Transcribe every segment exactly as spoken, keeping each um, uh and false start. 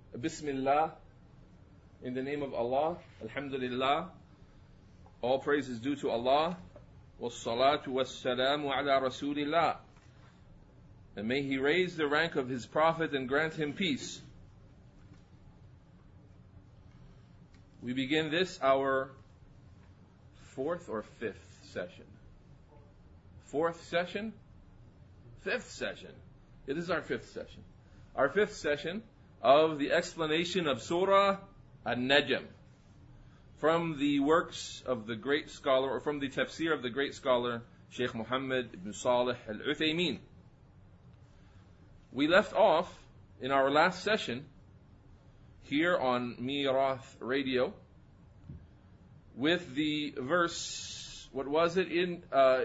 Bismillah, in the name of Allah, Alhamdulillah, all praise is due to Allah, wassalatu wassalamu ala Rasulillah, and may He raise the rank of His Prophet and grant him peace. We begin this, our fourth or fifth session? Fourth session? Fifth session. It is our fifth session. Our fifth session of the explanation of Surah An-Najm from the works of the great scholar, or from the tafsir of the great scholar Shaykh Muhammad ibn Salih al-Uthaymeen. We left off in our last session here on Mirath Radio with the verse, what was it? In uh,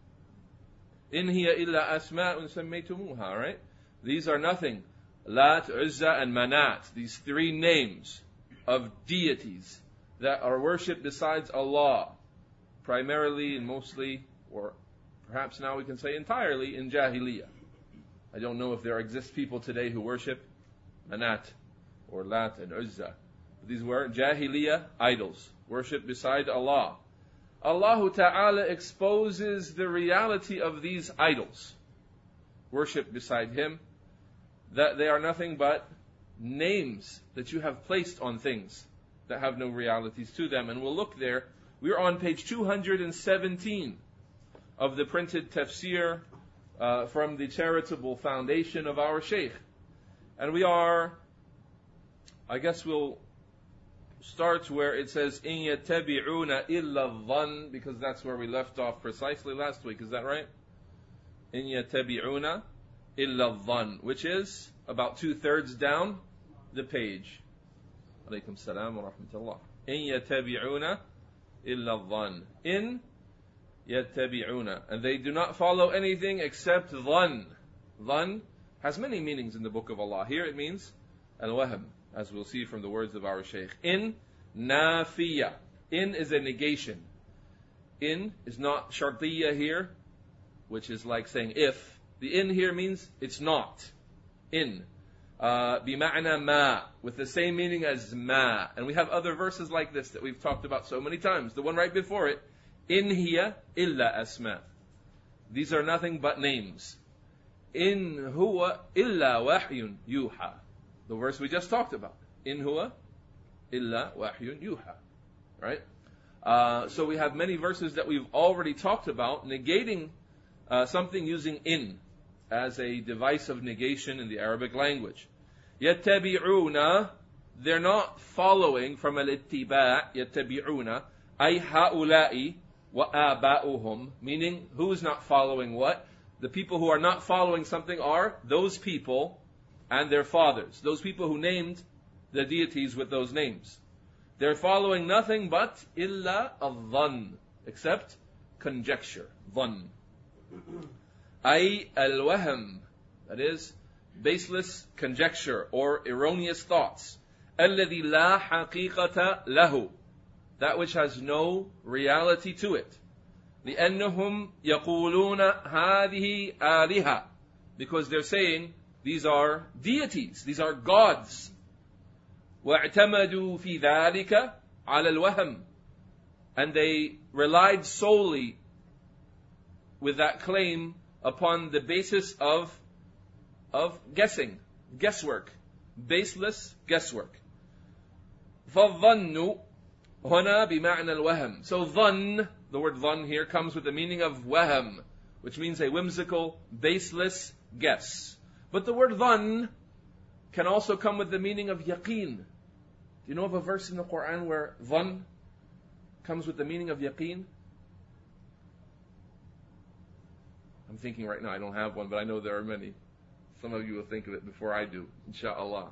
In hiya illa asma'un sammaytumuha, right? These are nothing. Lat, Uzza, and Manat. These three names of deities that are worshipped besides Allah, primarily and mostly, or perhaps now we can say entirely, in Jahiliyyah. I don't know if there exist people today who worship Manat or Lat and Uzza. But these were Jahiliyyah idols, worshipped beside Allah. Allah Ta'ala exposes the reality of these idols, worshipped beside Him, that they are nothing but names that you have placed on things that have no realities to them. And we'll look there. We're on page two hundred seventeen of the printed tafsir uh, from the charitable foundation of our Shaykh. And we are, I guess we'll start where it says, إِن يَتَّبِعُونَ إِلَّا الظَّنَّ, because that's where we left off precisely last week. Is that right? إِن يَتَّبِعُونَ إِلَّا الظَّنَّ, which is about two-thirds down the page. Alaykum salam wa rahmatullah. إِن يَتَّبِعُونَ إِلَّا الظَّنَّ. إِن يَتَّبِعُونَ. And they do not follow anything except dhann. Dhann has many meanings in the book of Allah. Here it means al-wahm, as we'll see from the words of our Shaykh. In nafiya. In is a negation. In is not shartiyya here, which is like saying if. The in here means it's not. In. Uh, bima'na ma, with the same meaning as ma. And we have other verses like this that we've talked about so many times. The one right before it, in hiya illa asma. These are nothing but names. In huwa illa wahyun yuha. The verse we just talked about. In huwa illa wahyun yuha. Right? Uh, so we have many verses that we've already talked about, negating uh, something using in as a device of negation in the Arabic language. يَتَّبِعُونَ, they're not following from al-ittiba' يَتَّبِعُونَ أي هؤلاء وآباؤهم, meaning who is not following what? The people who are not following something are those people and their fathers, those people who named the deities with those names. They're following nothing but illa al-dhann, except conjecture, dhann. Ay al-wahm, that is baseless conjecture or erroneous thoughts. الذي لا حقيقة له, that which has no reality to it. لأنهم يقولون هذه آلهة, because they're saying these are deities, these are gods. وَاعْتَمَدُوا فِي ذَلِكَ عَلَى الْوَهْمِ, and they relied solely with that claim upon the basis of of guessing, guesswork, baseless guesswork. فَالظَّنُّ هُنَا بِمَعْنَى الْوَهْمِ. So dhann, the word dhann here, comes with the meaning of wahm, which means a whimsical, baseless guess. But the word dhann can also come with the meaning of yaqeen. Do you know of a verse in the Quran where dhann comes with the meaning of yaqeen? I'm thinking right now, I don't have one, but I know there are many. Some of you will think of it before I do, inshaAllah.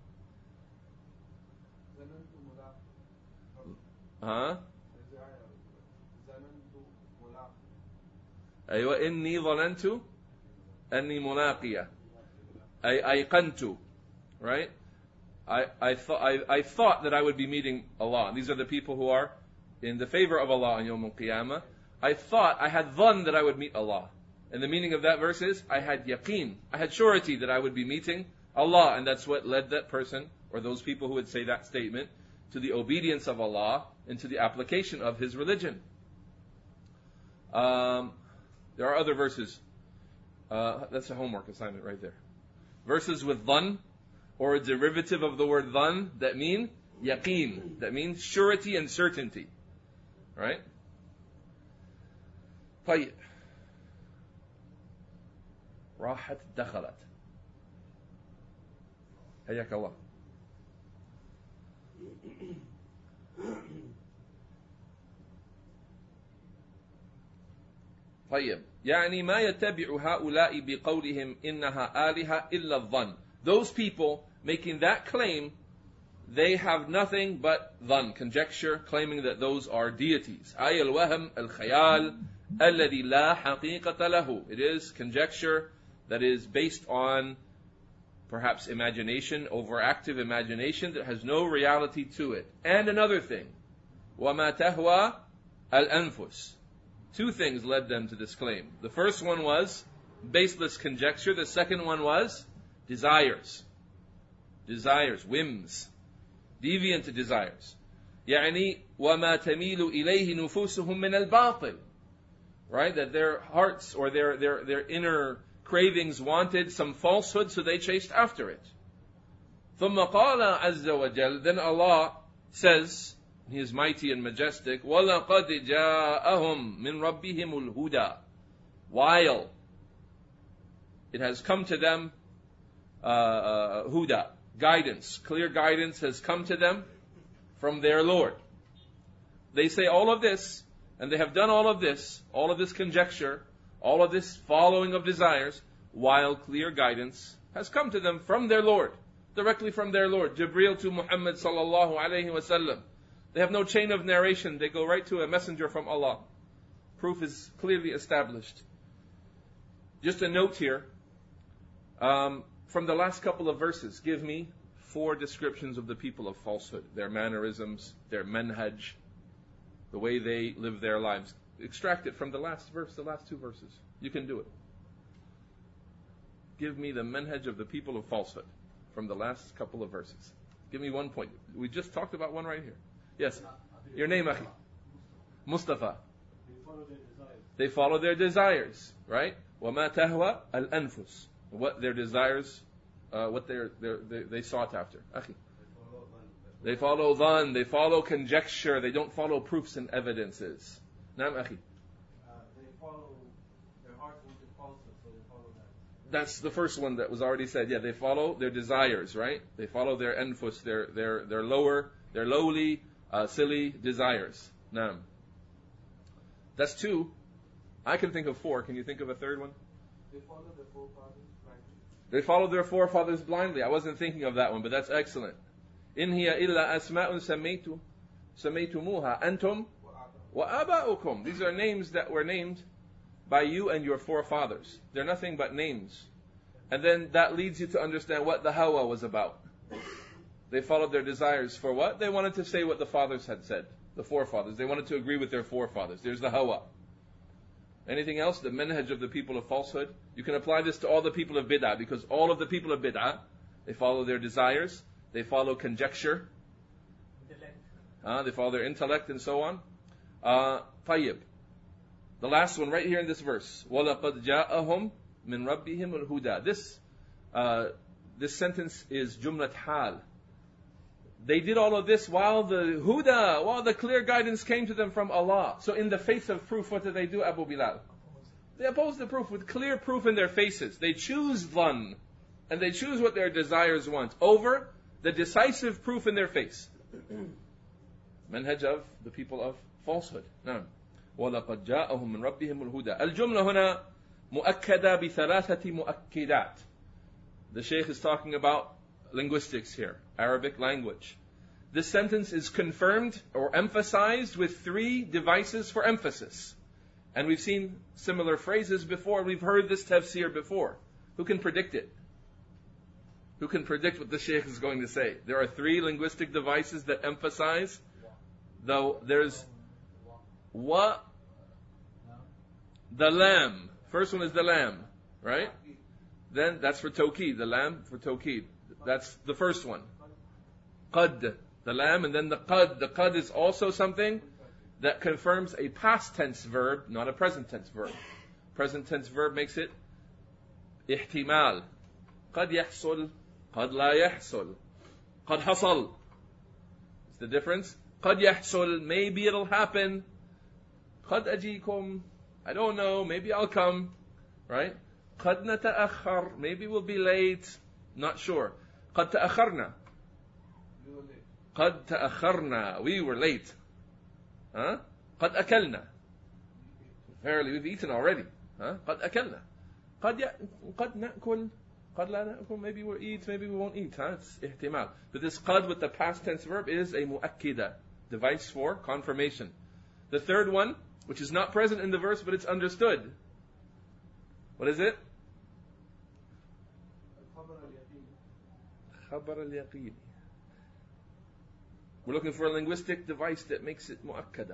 Huh? أيوة إني ظننت أني ملاقية أي أيقنت, right? I, I, thought, I, I thought that I would be meeting Allah. These are the people who are in the favor of Allah on Yawm al-Qiyamah. I thought, I had dhann that I would meet Allah. And the meaning of that verse is, I had yaqeen, I had surety that I would be meeting Allah. And that's what led that person, or those people who would say that statement, to the obedience of Allah and to the application of His religion. Um, there are other verses. Uh, that's a homework assignment right there. Verses with dhan, or a derivative of the word dhan, that mean yaqeen. That means surety and certainty. Right? طيب. راحت دخلت. حياك الله. طيب. يعني ما يتبع هؤلاء بقولهم إنها آلهة إلا الظن. Those people making that claim, they have nothing but dhan, conjecture, claiming that those are deities. أي الوهم الخيال الذي لا حقيقة له. It is conjecture that is based on perhaps imagination, overactive imagination that has no reality to it. And another thing, وما تهوى الأنفس. Two things led them to this claim. The first one was baseless conjecture. The second one was desires. Desires, whims. Deviant desires. يعني وما تميل إليه نفوسهم من الباطل. Right? That their hearts or their, their, their inner cravings wanted some falsehood, so they chased after it. ثم قال عز وجل. Then Allah says, He is mighty and majestic, وَلَقَدْ جَاءَهُمْ مِنْ رَبِّهِمُ الْهُدَى. While it has come to them, uh, uh, huda, guidance, clear guidance has come to them from their Lord. They say all of this, and they have done all of this, all of this conjecture, all of this following of desires, while clear guidance has come to them from their Lord, directly from their Lord, Jibreel to Muhammad sallallahu alayhi wa sallam. They have no chain of narration. They go right to a messenger from Allah. Proof is clearly established. Just a note here. Um, from the last couple of verses, give me four descriptions of the people of falsehood. Their mannerisms, their manhaj, the way they live their lives. Extract it from the last verse, the last two verses. You can do it. Give me the manhaj of the people of falsehood from the last couple of verses. Give me one point. We just talked about one right here. Yes. Your name, Akhi? Mustafa. They follow their desires. They follow their desires, right? وَمَا تَهْوَى الْأَنفُسِ. What their desires, uh, what they're, they're, they they sought after. Akhi. They follow dhan, they follow conjecture, they don't follow proofs and evidences. Naam, Akhi. Uh, they follow their hearts wanted falsehood, so they follow that. That's the first one that was already said. Yeah, they follow their desires, right? They follow their anfus, their their their lower, their lowly, Uh, silly desires. Naam. That's two. I can think of four. Can you think of a third one? They follow their forefathers blindly. They followed their forefathers blindly. I wasn't thinking of that one, but that's excellent. إن هي إلا أسماء سميتم سميتموها أنتم وآباؤكم. These are names that were named by you and your forefathers. They're nothing but names. And then that leads you to understand what the hawa was about. They followed their desires for what? They wanted to say what the fathers had said, the forefathers. They wanted to agree with their forefathers. There's the hawa. Anything else? The manhaj of the people of falsehood. You can apply this to all the people of bid'ah, because all of the people of bid'ah, they follow their desires, they follow conjecture, Intellect. uh, they follow their intellect and so on. Uh, طيب. The last one right here in this verse. وَلَقَدْ جَاءَهُمْ مِنْ رَبِّهِمُ الْهُدَى. This, uh, this sentence is jumlat hal. They did all of this while the huda, while the clear guidance came to them from Allah. So in the face of proof, what did they do, Abu Bilal? They oppose the proof with clear proof in their faces. They choose dhan, and they choose what their desires want over the decisive proof in their face. Manhaj of the people of falsehood. Now, وَلَقَدْ جَاءَهُمْ مِنْ رَبِّهِمُ الْهُدَى. الْجُمْلَةُ هُنَا مُؤَكَّدَةٌ بِثَلَاثَةِ مُؤَكِّدَاتٍ. The Shaykh is talking about linguistics here, Arabic language. This sentence is confirmed or emphasized with three devices for emphasis. And we've seen similar phrases before. We've heard this tafsir before. Who can predict it? Who can predict what the Shaykh is going to say? There are three linguistic devices that emphasize, though there's wa, the lam. First one is the lam, right? then that's for tawqid, the lam for tawqid. That's the first one. Qad, the lam, and then the qad. The qad is also something that confirms a past tense verb, not a present tense verb. Present tense verb makes it ihtimal. قد يحصل, قد لا يحصل, قد حصل. It's the difference. قد يحصل, maybe it'll happen. قد أجيكم, I don't know, maybe I'll come. Right? قد نتأخر, maybe we'll be late. Not sure. قد تأخرنا. قد تأخرنا, we were late. Huh? قد أكلنا. Verily, we've eaten already. Huh? قد أكلنا. قد ي... قد نأكل. قد لا نأكل. Maybe we'll eat, maybe we won't eat. Huh? It's ihtimal. But this qad with the past tense verb is a mu'akkida, device for confirmation. The third one, which is not present in the verse, but it's understood. What is it? خبر اليقين. We're looking for a linguistic device that makes it mu'akkada.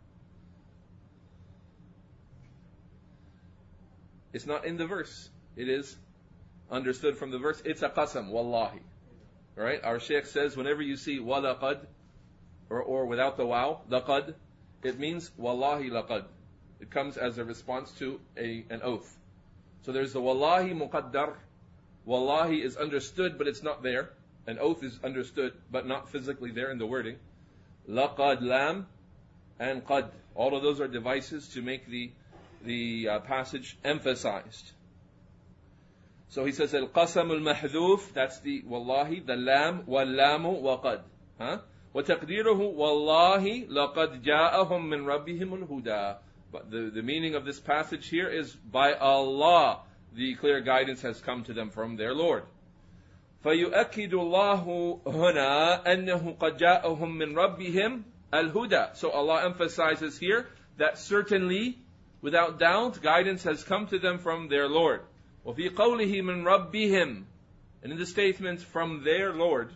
It's not in the verse. It is understood from the verse. It's a qasam, wallahi. Right? Our shaykh says whenever you see walaqad, or, or without the waw, laqad, it means wallahi laqad. It comes as a response to a, an oath. So there's the wallahi muqaddar. Wallahi is understood, but it's not there. An oath is understood, but not physically there in the wording. Laqad lam and qad. All of those are devices to make the the uh, passage emphasized. So he says, Al-qasam al-mahdhuf, that's the wallahi, the lam, wal-lamu, wa-qad. Huh? وَتَقْدِيرُهُ وَاللَّهِ لَقَدْ جَاءَهُمْ مِنْ رَبِّهِمُ الْهُدَى. But the, the meaning of this passage here is, by Allah, the clear guidance has come to them from their Lord. فَيُؤَكِّدُ اللَّهُ هُنَا أَنَّهُ قَدْ جَاءَهُمْ مِنْ رَبِّهِمْ الْهُدَى. So Allah emphasizes here that certainly, without doubt, guidance has come to them from their Lord. وَفِي قَوْلِهِ مِنْ رَبِّهِمْ. And in the statement, from their Lord.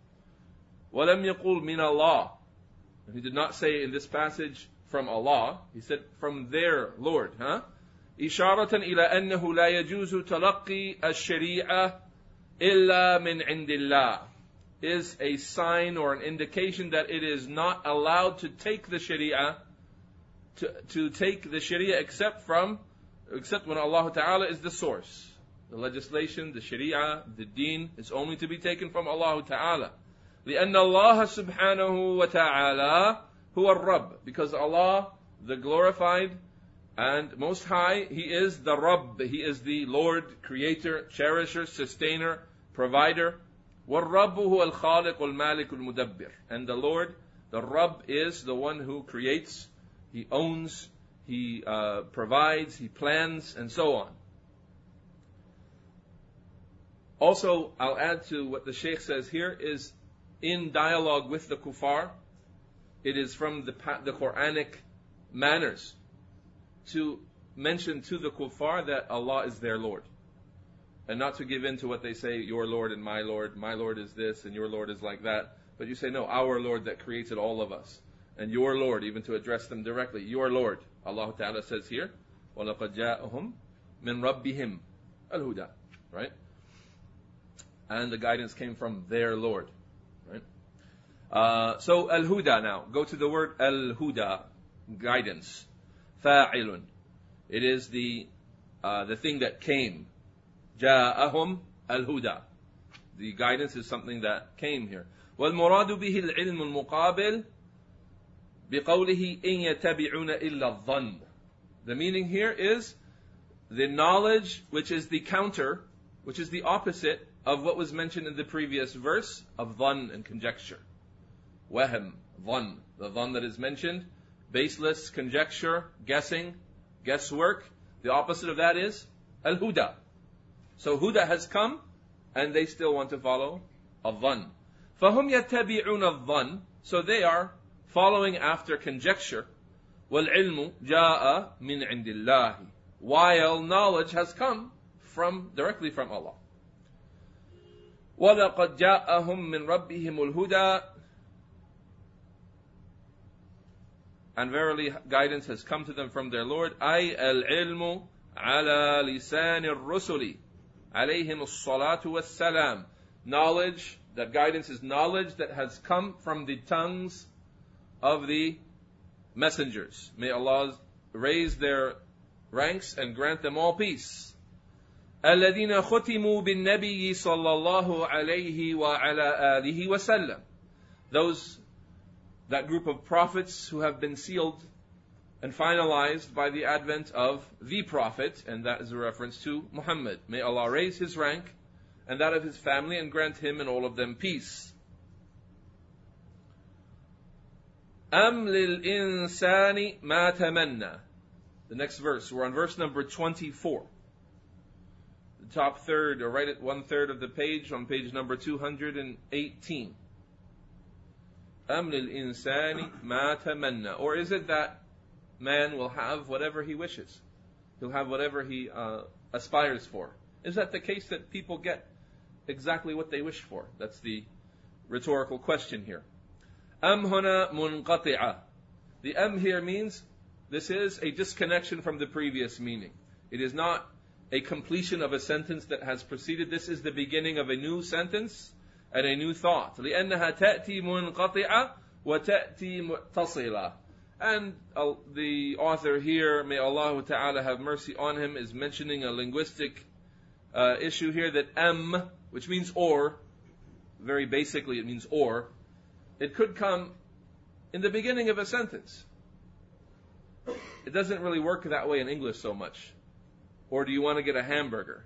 وَلَمْ يَقُولْ مِنَ اللَّهِ. He did not say in this passage, from Allah. He said, from their Lord. Huh? إِشَارَةً إِلَى أَنَّهُ لَا يَجُوزُ تَلَقِّي الشَّرِيعَةِ إِلَّا مِنْ عِنْدِ اللَّهِ. Is a sign or an indication that it is not allowed to take the sharia To, to take the sharia except from, except when Allah Ta'ala is the source. The legislation, the sharia, the deen is only to be taken from Allah Ta'ala. لأن الله سبحانه وتعالى هو الرب. Because Allah, the glorified and most high, He is the Rabb. He is the Lord, creator, cherisher, sustainer, provider. وَالرَّبُّ هُوَ الْخَالِقُ الْمَالِكُ الْمُدَبِّرُ. And the Lord, the Rabb, is the one who creates, He owns, He uh, provides, He plans, and so on. Also, I'll add to what the Shaykh says here is, in dialogue with the kuffar, it is from the, the Quranic manners to mention to the kuffar that Allah is their Lord. And not to give in to what they say, your Lord and my Lord, my Lord is this and your Lord is like that. But you say, no, our Lord that created all of us. And your Lord, even to address them directly, your Lord. Allah Ta'ala says here, وَلَقَدْ جَاءَهُمْ مِنْ رَبِّهِمْ الْهُدَى. Right? And the guidance came from their Lord. Right? Uh, so, al-huda now. Go to the word al-huda, guidance. فَاعِلٌ. It is the uh, the thing that came. جَاءَهُمْ الْهُدَى. The guidance is something that came here. وَالْمُرَادُ بِهِ الْعِلْمُ الْمُقَابِلِ بِقَوْلِهِ إِن يَتَّبِعُونَ إِلَّا الظَّنَّ. The meaning here is the knowledge which is the counter, which is the opposite of what was mentioned in the previous verse of dhann and conjecture. Wahm, dhann. The dhann that is mentioned, baseless conjecture, guessing, guesswork. The opposite of that is al-huda. So huda has come, and they still want to follow al-dhann. فَهُمْ يَتَّبِعُونَ الظَّنَّ. So they are following after conjecture. وَالْعِلْمُ جَاءَ مِنْ عِنْدِ اللَّهِ. While knowledge has come from directly from Allah. وَلَقَدْ جَاءَهُمْ مِنْ رَبِّهِمُ الْهُدَى. And verily guidance has come to them from their Lord. أي العلم على لسان الرسل عليهم الصلاة والسلام. Knowledge, that guidance is knowledge that has come from the tongues of the messengers. May Allah raise their ranks and grant them all peace. الذين ختموا بالنبي صلى الله عليه وعلى آله وسلم. Those, that group of prophets who have been sealed and finalized by the advent of the Prophet, and that is a reference to Muhammad. May Allah raise his rank and that of his family and grant him and all of them peace. أَمْ لِلْإِنسَانِ مَا تَمَنَّى. The next verse, we're on verse number twenty-four. The top third, or right at one third of the page, on page number two hundred eighteen. أَمْ لِلْإِنسَانِ مَا تَمَنَّى. Or is it that man will have whatever he wishes? He'll have whatever he uh, aspires for. Is that the case, that people get exactly what they wish for? That's the rhetorical question here. Am huna munqati'a. The am here means this is a disconnection from the previous meaning. It is not a completion of a sentence that has preceded. This is the beginning of a new sentence and a new thought. لأنها تأتي منقطعة وتأتي متصلة. And uh, the author here, may Allah Ta'ala have mercy on him, is mentioning a linguistic uh, issue here, that am, which means or, very basically it means or, it could come in the beginning of a sentence. It doesn't really work that way in English so much. Or do you want to get a hamburger?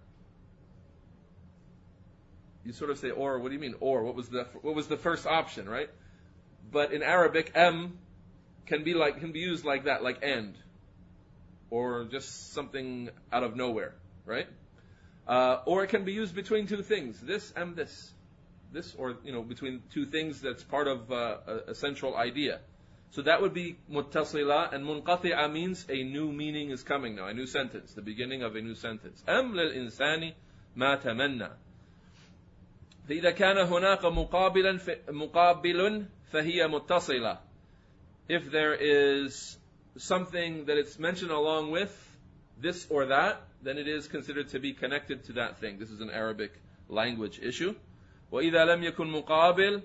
You sort of say or. What do you mean or? What was the what was the first option, right? But in Arabic, am can be like can be used like that, like and, or just something out of nowhere, right? Uh, or it can be used between two things, this and this, this, or you know, between two things that's part of uh, a, a central idea. So that would be muttasila, and munqati'a means a new meaning is coming now, a new sentence, the beginning of a new sentence. Am lil insani ma tamanna. فإذا كان هناك مقابلا مقابل فهي متصلة. If there is something that it's mentioned along with this or that, then it is considered to be connected to that thing. This is an Arabic language issue. وَإِذَا لَمْ يَكُنْ مُقَابِلٌ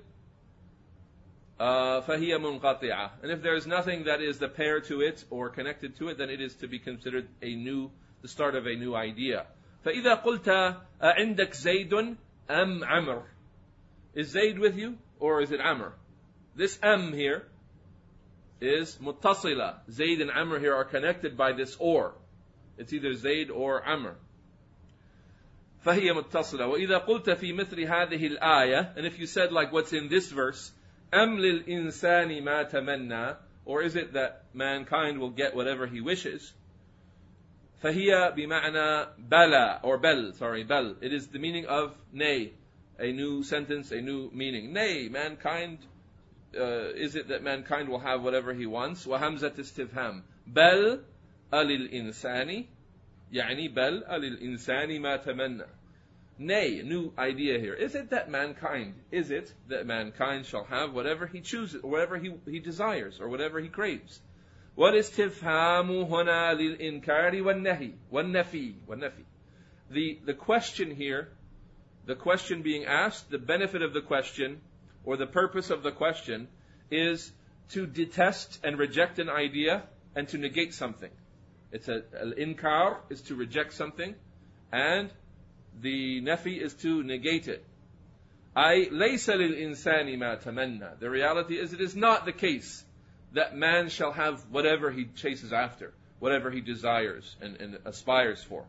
فَهِيَ مُنْقَطِعَةٌ. And if there is nothing that is the pair to it or connected to it, then it is to be considered a new, the start of a new idea. فَإِذَا قُلْتَ أَعِنْدَكْ زَيْدٌ أَمْ عَمْرٌ. Is Zayd with you or is it Amr? This am here is muttasila. Zayd and Amr here are connected by this or. It's either Zayd or Amr. فهي متصلة. وإذا قلت في مثل هذه الآية, and if you said like what's in this verse, أم للإنسان ما تمنى, or is it that mankind will get whatever he wishes? فهي بمعنى بلا, or bel, sorry, bel. It is the meaning of nay, a new sentence, a new meaning. Nay, mankind, uh, is it that mankind will have whatever he wants? وهمزة استفهام. بل أللإنسان, يعني بل أللإنسان ما تمنى. Nay, new idea here. Is it that mankind, is it that mankind shall have whatever he chooses, or whatever he, he desires, or whatever he craves? والاستفهام هنا للإنكار والنهي والنفي والنفي. The the question here, the question being asked, the benefit of the question, or the purpose of the question, is to detest and reject an idea and to negate something. It's a al-inkar is to reject something, and the nafi is to negate it. أي ليس للإنسان ما تمنى. The reality is, it is not the case that man shall have whatever he chases after, whatever he desires and, and aspires for.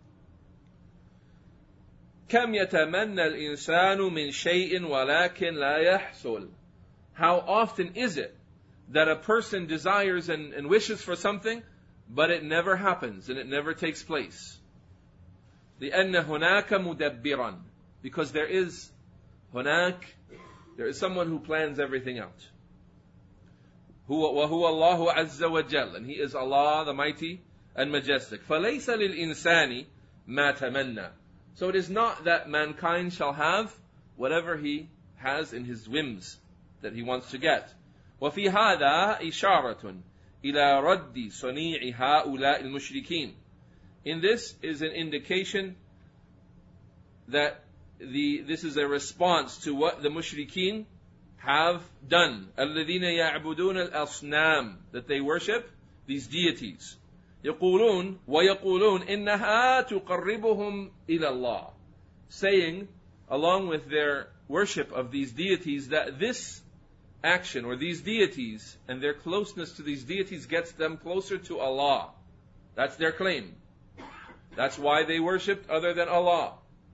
كم يتمنى الإنسان من شيء ولكن لا يحصل. How often is it that a person desires and, and wishes for something, but it never happens and it never takes place? لأن هناك مدبرا. Because there is هناك, there is someone who plans everything out. هو وهو الله عز وجل, and he is Allah the mighty and majestic. فليس للإنسان ما تمنى. So it is not that mankind shall have whatever he has in his whims that he wants to get. وفي هذا إشارة إلى رد صنيع هؤلاء المشركين. In this is an indication that the this is a response to what the mushrikeen have done. الَّذِينَ يَعْبُدُونَ الْأَصْنَامِ, that they worship these deities. يَقُولُونَ وَيَقُولُونَ إِنَّهَا تُقَرِّبُهُمْ إِلَى اللَّهِ, saying, along with their worship of these deities, that this action or these deities and their closeness to these deities gets them closer to Allah. That's their claim. That's why they worshipped other than Allah.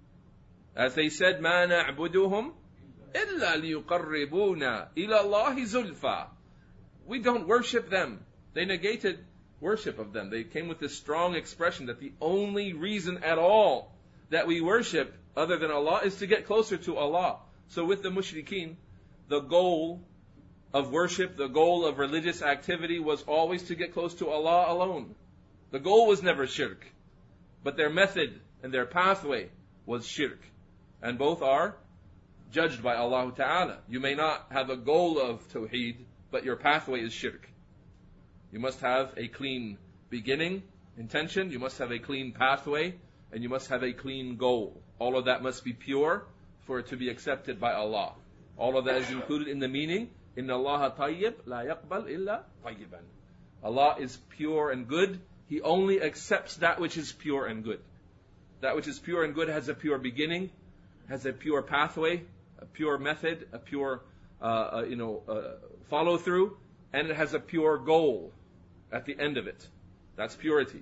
As they said, مَا نَعْبُدُهُمْ إِلَّا لِيُقَرِّبُونَ إِلَى اللَّهِ زُلْفَى. We don't worship them. They negated worship of them. They came with this strong expression that the only reason at all that we worship other than Allah is to get closer to Allah. So with the mushrikeen, the goal of worship, the goal of religious activity was always to get close to Allah alone. The goal was never shirk. But their method and their pathway was shirk. And both are judged by Allah Ta'ala. You may not have a goal of tawheed, but your pathway is shirk. You must have a clean beginning, intention, you must have a clean pathway, and you must have a clean goal. All of that must be pure for it to be accepted by Allah. All of that is included in the meaning, إِنَّ اللَّهَ طَيِّبْ لَا يَقْبَلْ إِلَّا طَيِّبًا. Allah is pure and good. He only accepts that which is pure and good. That which is pure and good has a pure beginning, has a pure pathway, a pure method, a pure uh, uh, you know, uh, follow through, and it has a pure goal at the end of it. That's purity.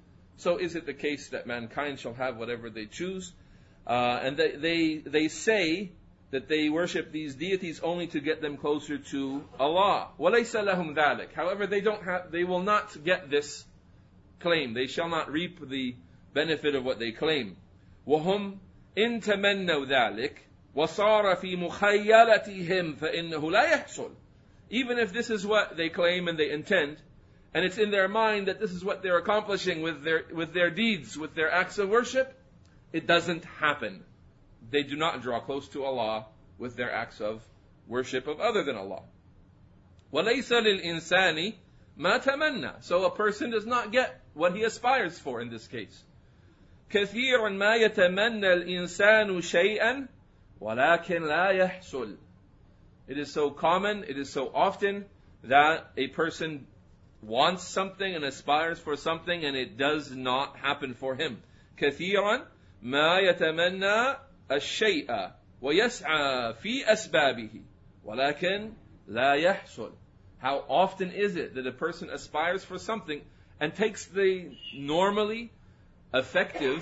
So is it the case that mankind shall have whatever they choose? Uh, and they, they they say that they worship these deities only to get them closer to Allah. وَلَيْسَ لَهُمْ ذَلِكَ. However, they don't have, they will not get this claim. They shall not reap the benefit of what they claim. وَهُمْ إِن تَمَنَّوْا ذَلِكَ وَصَارَ فِي مُخَيَّلَتِهِمْ فَإِنَّهُ لَا يَحْصُلُ. Even if this is what they claim and they intend, and it's in their mind that this is what they're accomplishing with their with their deeds, with their acts of worship, it doesn't happen. They do not draw close to Allah with their acts of worship of other than Allah. وَلَيْسَ لِلْإِنسَانِ مَا تَمَنَّى. So a person does not get what he aspires for in this case. كَثِيرًا مَا يَتَمَنَّى الْإِنسَانُ شَيْئًا وَلَكِنْ لَا يَحْصُلُ. It is so common, it is so often that a person wants something and aspires for something and it does not happen for him. كَثِيرًا مَا يَتَمَنَّى الشَّيْءَ وَيَسْعَى فِي أَسْبَابِهِ وَلَكِنْ لَا يَحْصُلُ. How often is it that a person aspires for something and takes the normally effective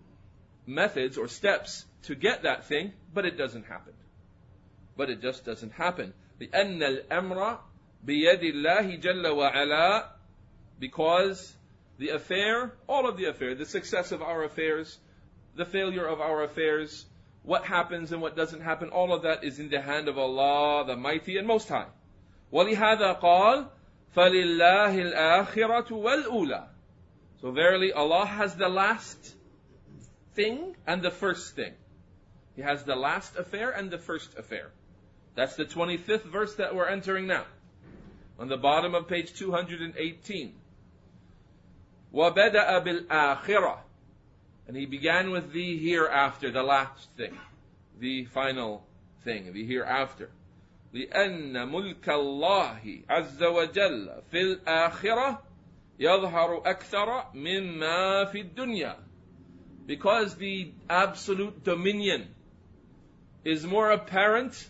methods or steps to get that thing, but it doesn't happen. But it just doesn't happen. لِأَنَّ الْأَمْرَ بِيَدِ اللَّهِ جَلَّ وَعَلَى. Because the affair, all of the affair, the success of our affairs, the failure of our affairs, what happens and what doesn't happen, all of that is in the hand of Allah, the Mighty and Most High. وَلِهَذَا قَالَ فَلِلَّهِ الْآخِرَةُ وَالْأُولَى. So verily Allah has the last thing and the first thing. He has the last affair and the first affair. That's the twenty-fifth verse that we're entering now. On the bottom of page two hundred eighteen. وَبَدَأَ بِالْآخِرَةِ. And he began with the hereafter, the last thing. The final thing, the hereafter. لأن ملك الله عز وجل في الآخرة يظهر أكثر مما في الدنيا. Because the absolute dominion is more apparent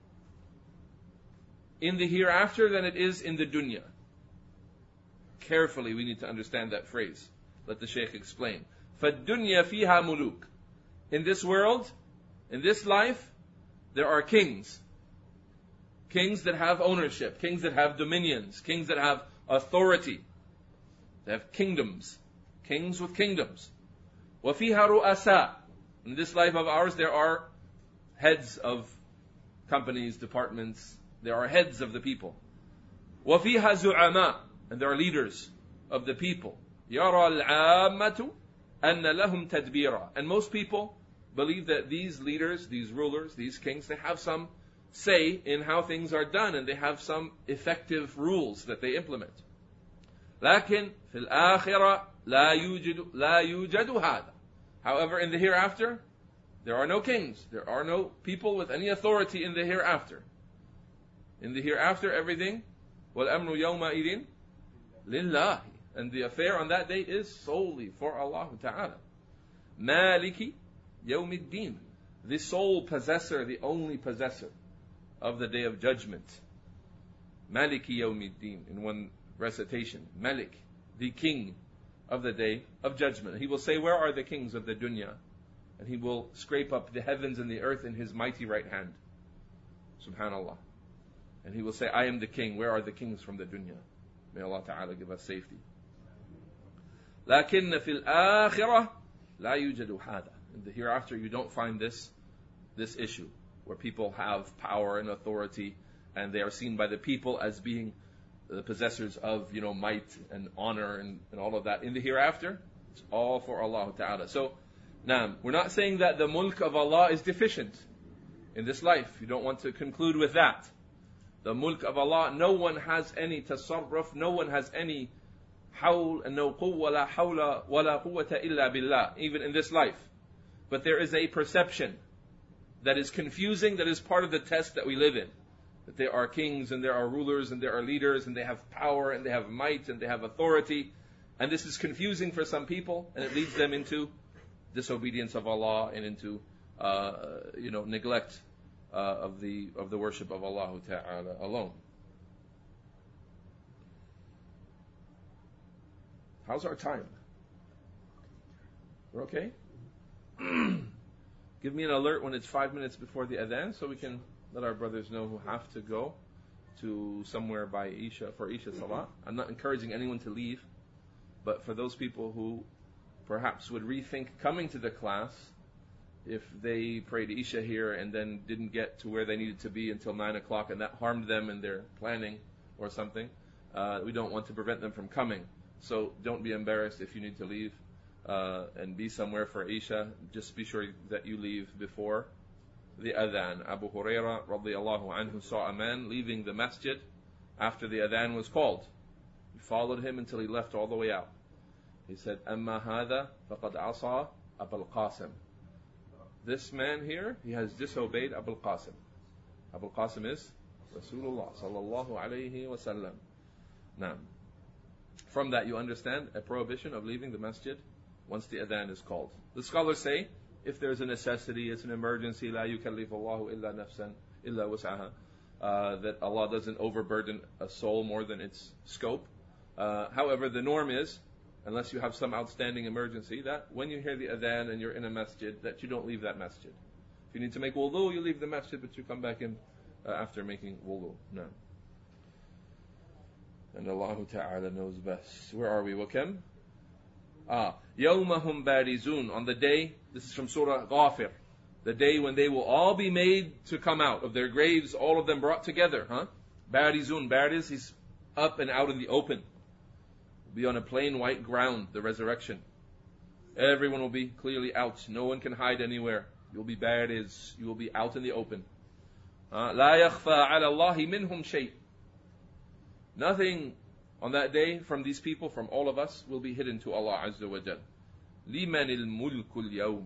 in the hereafter than it is in the dunya. Carefully, we need to understand that phrase. Let the Shaykh explain. فَالدُّنْيَا فِيهَا مُلُوك. In this world, in this life, there are kings. Kings that have ownership, kings that have dominions, kings that have authority. They have kingdoms. Kings with kingdoms. وَفِيهَا رُؤَسَاء. In this life of ours, there are heads of companies, departments. There are heads of the people. وَفِيهَا زُعَمَاء. And there are leaders of the people. يَرَى الْعَامَّةُ أَنَّ لَهُمْ تَدْبِيرًا. And most people believe that these leaders, these rulers, these kings, they have some say in how things are done, and they have some effective rules that they implement. لكن في الآخرة لا يوجد لا يوجد هذا. However, in the hereafter, There are no kings. There are no people with any authority in the hereafter. In the hereafter, everything, وَالْأَمْرُ يَوْمَئِذٍ لِلَّهِ. And the affair on that day is solely for Allah Ta'ala. مَالِكِ يَوْمِ الدِّينِ. The sole possessor, the only possessor of the day of judgment. مَالِكِ يَوْمِ الدِّينِ. In one recitation, Malik, the king of the day of judgment. He will say, where are the kings of the dunya? And he will scrape up the heavens and the earth in his mighty right hand. Subhanallah. And he will say, I am the king. Where are the kings from the dunya? May Allah Ta'ala give us safety. لكن في الآخرة لا يوجد هذا. In the hereafter, you don't find this, this issue where people have power and authority and they are seen by the people as being the possessors of, you know, might and honor and, and all of that. In the hereafter, it's all for Allah Ta'ala. So, now, we're not saying that the mulk of Allah is deficient in this life. You don't want to conclude with that. The mulk of Allah, no one has any tasarruf, no one has any hawl and no quwwa la hawla wa la quwwata illa billah, even in this life. But there is a perception that is confusing, that is part of the test that we live in. That there are kings and there are rulers and there are leaders and they have power and they have might and they have authority. And this is confusing for some people and it leads them into disobedience of Allah and into, uh, you know, neglect uh, of the of the worship of Allah Ta'ala alone. How's our time? We're okay? Give me an alert when it's five minutes before the adhan so we can let our brothers know who have to go to somewhere by Isha for Isha Salah. I'm not encouraging anyone to leave, but for those people who perhaps would rethink coming to the class if they prayed Isha here and then didn't get to where they needed to be until nine o'clock and that harmed them in their planning or something. Uh, we don't want to prevent them from coming. So don't be embarrassed if you need to leave uh, and be somewhere for Isha. Just be sure that you leave before the adhan. Abu Hurairah radiyallahu anhu saw a man leaving the masjid after the adhan was called. He followed him until he left all the way out. He said, أَمَّا هَذَا فَقَدْ عَصَى أَبَا الْقَاسِمِ. This man here, he has disobeyed Abu al-Qasim. Abu al-Qasim is Rasulullah sallallahu alayhi wa sallam. Now, from that you understand a prohibition of leaving the masjid once the adhan is called. The scholars say, if there's a necessity, it's an emergency, لا يكلف الله إلا نفسا إلا وسعها, uh, that Allah doesn't overburden a soul more than its scope. Uh, however, the norm is, unless you have some outstanding emergency, that when you hear the adhan and you're in a masjid, that you don't leave that masjid. If you need to make wudu, you leave the masjid, but you come back in uh, after making wudu. No. And Allah Ta'ala knows best. Where are we? Wakam? Ah, يَوْمَهُمْ بَارِزُونَ. On the day, this is from Surah Ghafir, the day when they will all be made to come out of their graves, all of them brought together. Huh? Barizun. Bariz, he's up and out in the open. Be on a plain white ground, the resurrection. Everyone will be clearly out. No one can hide anywhere. You'll be bariz. You will be out in the open. لا يخفى على الله منهم شيء. Nothing on that day from these people, from all of us, will be hidden to Allah Azza wa Jal. لِمَنِ الْمُلْكُ الْيَوْمِ.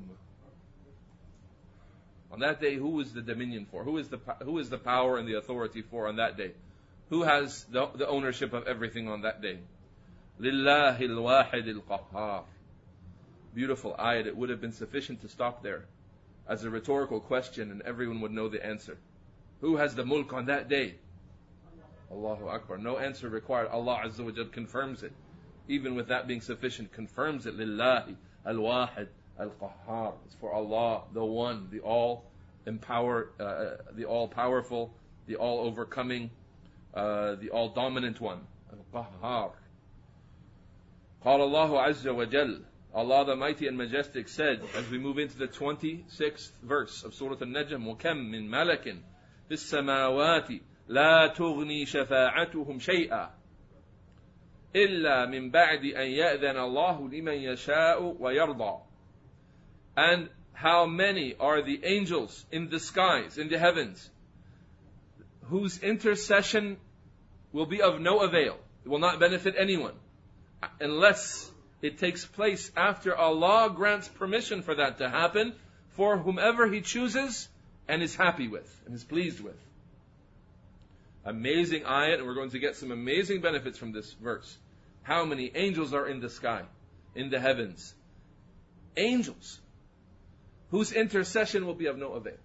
On that day, who is the dominion for? Who is the who is the power and the authority for on that day? Who has the, the ownership of everything on that day? لِلَّهِ الْوَاحِدِ الْقَهَّارِ. Beautiful ayat. It would have been sufficient to stop there as a rhetorical question and everyone would know the answer. Who has the mulk on that day? Allahu Akbar. No answer required. Allah Azza wa Jal confirms it. Even with that being sufficient, confirms it. Lillahi al-wahid al-qahhar. It's for Allah, the one, the all empower, uh, the all powerful, the all overcoming, uh, the all dominant one. Al-qahhar. قال الله عز وجل. Allah the Mighty and Majestic said, as we move into the twenty-sixth verse of Surah Al-Najm, وَكَمْ مِن مَلَكٍ فِي السَّمَاوَاتِ لا تغني شفاعتهم شيئا إلا من بعد أن يأذن الله لمن يشاء ويرضى. And how many are the angels in the skies, in the heavens, whose intercession will be of no avail. It will not benefit anyone unless it takes place after Allah grants permission for that to happen for whomever He chooses and is happy with and is pleased with. Amazing ayat, and we're going to get some amazing benefits from this verse. How many angels are in the sky, in the heavens? Angels, whose intercession will be of no avail.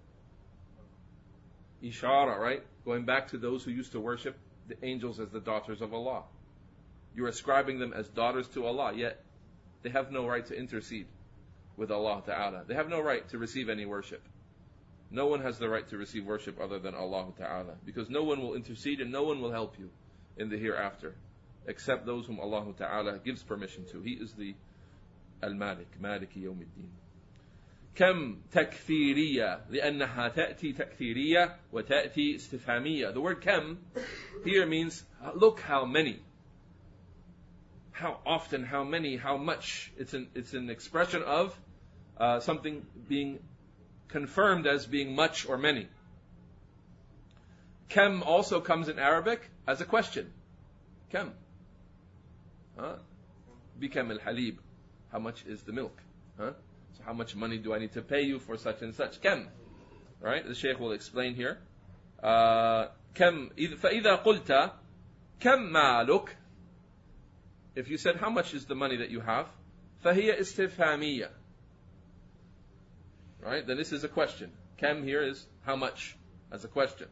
Ishara, right? Going back to those who used to worship the angels as the daughters of Allah. You're ascribing them as daughters to Allah, yet they have no right to intercede with Allah Ta'ala. They have no right to receive any worship. No one has the right to receive worship other than Allah Ta'ala, because no one will intercede and no one will help you in the hereafter, except those whom Allah Ta'ala gives permission to. He is the Al-Malik, Maliki Yawmiddin. كم تكثيرية لأنها تأتي تكثيرية وتأتي استفهامية. The word كم here means look how many. How often, how many, how much. It's an, it's an expression of uh, something being confirmed as being much or many. Kam also comes in Arabic as a question. Kam. Huh? Bikam al-halib. How much is the milk? Huh? So how much money do I need to pay you for such and such? Kam. Right? The Shaykh will explain here. Uh, Kam. فَإِذَا قُلْتَ كَمْ مَالُكَ. If you said, how much is the money that you have? فَهِيَ إِسْتِفْهَامِيَّة. Right? Then this is a question. Kam here is how much, as a question.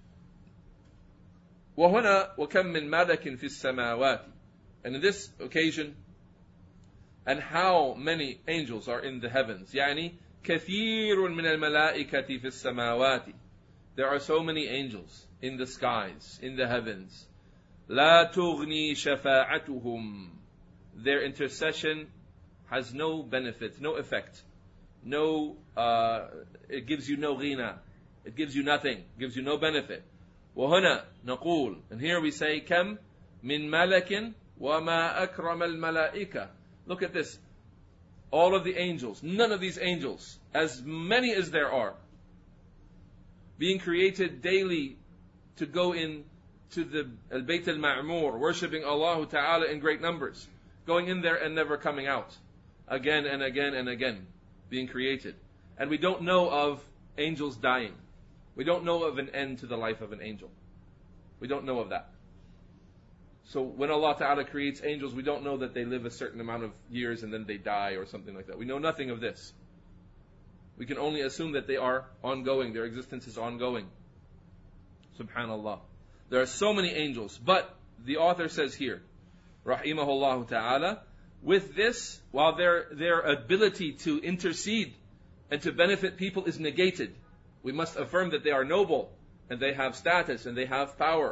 وَهُنَا وَكَمْ مِنْ مَلَكٍ فِي السَّمَاوَاتِ. And in this occasion, and how many angels are in the heavens. يعني كثير من الملائكة في السماوات. There are so many angels in the skies, in the heavens. لا تغني شفاعتهم. Their intercession has no benefit, no effect. No, uh, it gives you no ghina. It gives you nothing. It gives you no benefit. وهنا نقول, and here we say, كم من ملك وما أكرم الملائكة. Look at this. All of the angels, none of these angels, as many as there are, being created daily to go in to the Al-Bayt Al-Ma'mur, worshipping Allah Ta'ala in great numbers, going in there and never coming out, again and again and again, being created. And we don't know of angels dying. We don't know of an end to the life of an angel. We don't know of that. So when Allah Ta'ala creates angels, we don't know that they live a certain amount of years and then they die or something like that. We know nothing of this. We can only assume that they are ongoing. Their existence is ongoing. Subhanallah. There are so many angels. But the author says here, Rahimahullah Ta'ala, with this, while their, their ability to intercede and to benefit people is negated, we must affirm that they are noble and they have status and they have power.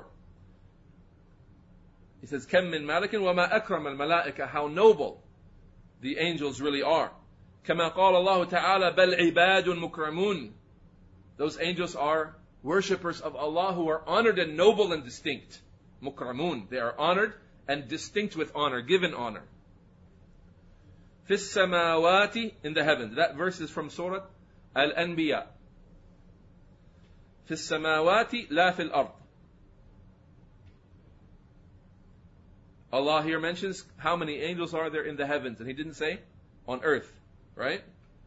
He says, كَم مِّن مَلَكٍ وَمَا أَكْرَمَ الْمَلَائِكَ. How noble the angels really are. كَمَا قَالَ اللَّهُ تَعَالَى بَلْ عِبَادٌ مُكْرَمُونَ. Those angels are worshippers of Allah who are honored and noble and distinct. Mukramun. They are honored and distinct with honor, given honor. فِي السَّمَاوَاتِ. In the heavens. That verse is from Surah Al-Anbiya. فِي السَّمَاوَاتِ لَا فِي الْأَرْضِ. Allah here mentions how many angels are there in the heavens, and He didn't say on earth, right?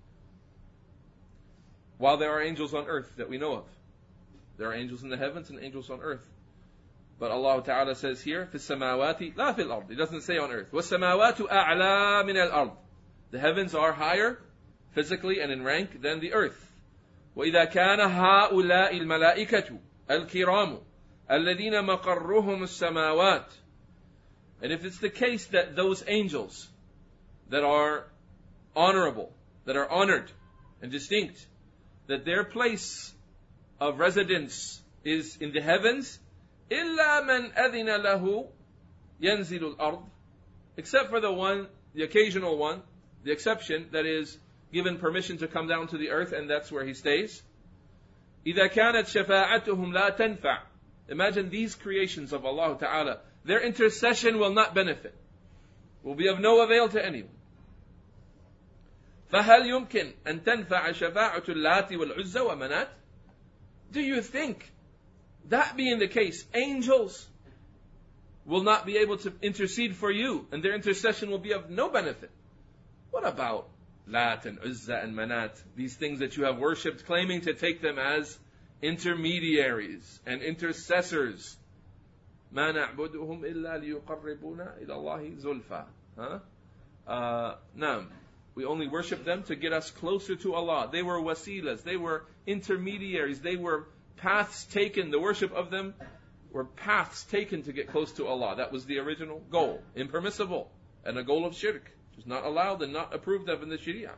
While there are angels on earth that we know of. There are angels in the heavens and angels on earth. But Allah Ta'ala says here, فِي السَّمَاوَاتِ لَا فِي الْأَرْضِ. He doesn't say on earth. وَالسَّمَاوَاتُ أَعْلَى مِنَ الْأَرْضِ. The heavens are higher, physically and in rank, than the earth. وَإِذَا كَانَ هَؤُلَاءِ الْمَلَائِكَةُ الْكِرَامُ الَّذِينَ مَقَرُّهُمُ السَّمَاوَاتِ. And if it's the case that those angels that are honorable, that are honored and distinct, that their place of residence is in the heavens, إِلَّا مَنْ أَذِنَ لَهُ يَنْزِلُ الْأَرْضِ. Except for the one, the occasional one, the exception that is given permission to come down to the earth, and that's where he stays. إِذَا كَانَتْ شَفَاعَتُهُمْ لَا تَنْفَعُ. Imagine these creations of Allah Ta'ala. Their intercession will not benefit, will be of no avail to anyone. فَهَلْ يُمْكِنْ أَن تَنْفَعَ شَفَاعَةُ اللَّاتِ وَالْعُزَّى وَمَنَاتِ. Do you think, that being the case, angels will not be able to intercede for you, and their intercession will be of no benefit? What about Lat and Uzza and Manat, these things that you have worshipped, claiming to take them as intermediaries and intercessors. ما نعبدهم إلا ليقربونا إلى الله زلفى. Huh? Uh, Naam. We only worship them to get us closer to Allah. They were wasilas. They were intermediaries. They were paths taken. The worship of them were paths taken to get close to Allah. That was the original goal. Impermissible. And a goal of shirk. It was not allowed and not approved of in the Sharia.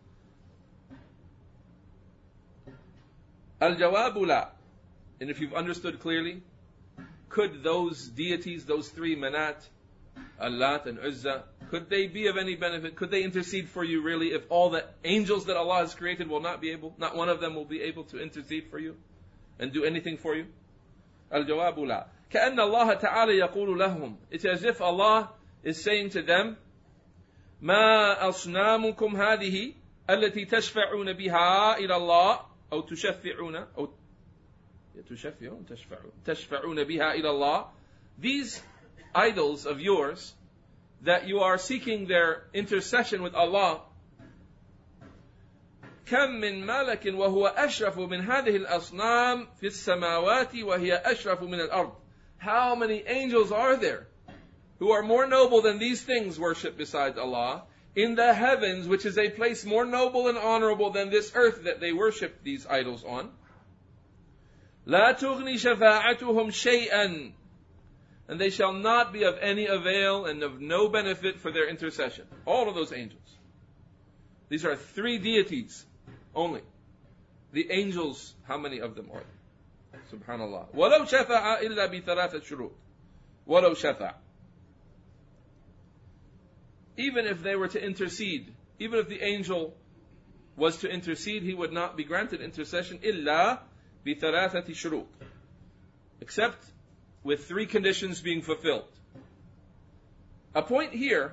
Al-Jawabu la. And if you've understood clearly, could those deities, those three, Manat, Allat and Uzza, could they be of any benefit? Could they intercede for you really if all the angels that Allah has created will not be able, not one of them will be able to intercede for you and do anything for you? Al-Jawabu la. كأن الله تعالى يقول لهم. It's as if Allah is saying to them, ما أصنامكم هذه التي تشفعون بها إلى الله أو تشفعون أو تشفعون تشفعون تشفعون بها إلى الله. These idols of yours that you are seeking their intercession with Allah, كم من ملك وهو أشرف من هذه الأصنام في السماوات وهي أشرف من الأرض. How many angels are there who are more noble than these things worshipped besides Allah in the heavens, which is a place more noble and honorable than this earth that they worship these idols on? لا تغني شفاعتهم شيئا. And they shall not be of any avail and of no benefit for their intercession. All of those angels. These are three deities only. The angels, how many of them are there? Subhanallah. وَلَوْ شَفَعَ إِلَّا بِثَلَاثَةِ شُرُوطٍ. وَلَوْ شَفَعَ. Even if they were to intercede, even if the angel was to intercede, he would not be granted intercession إِلَّا بِثَلَاثَةِ شُرُوطٍ. Except with three conditions being fulfilled. A point here,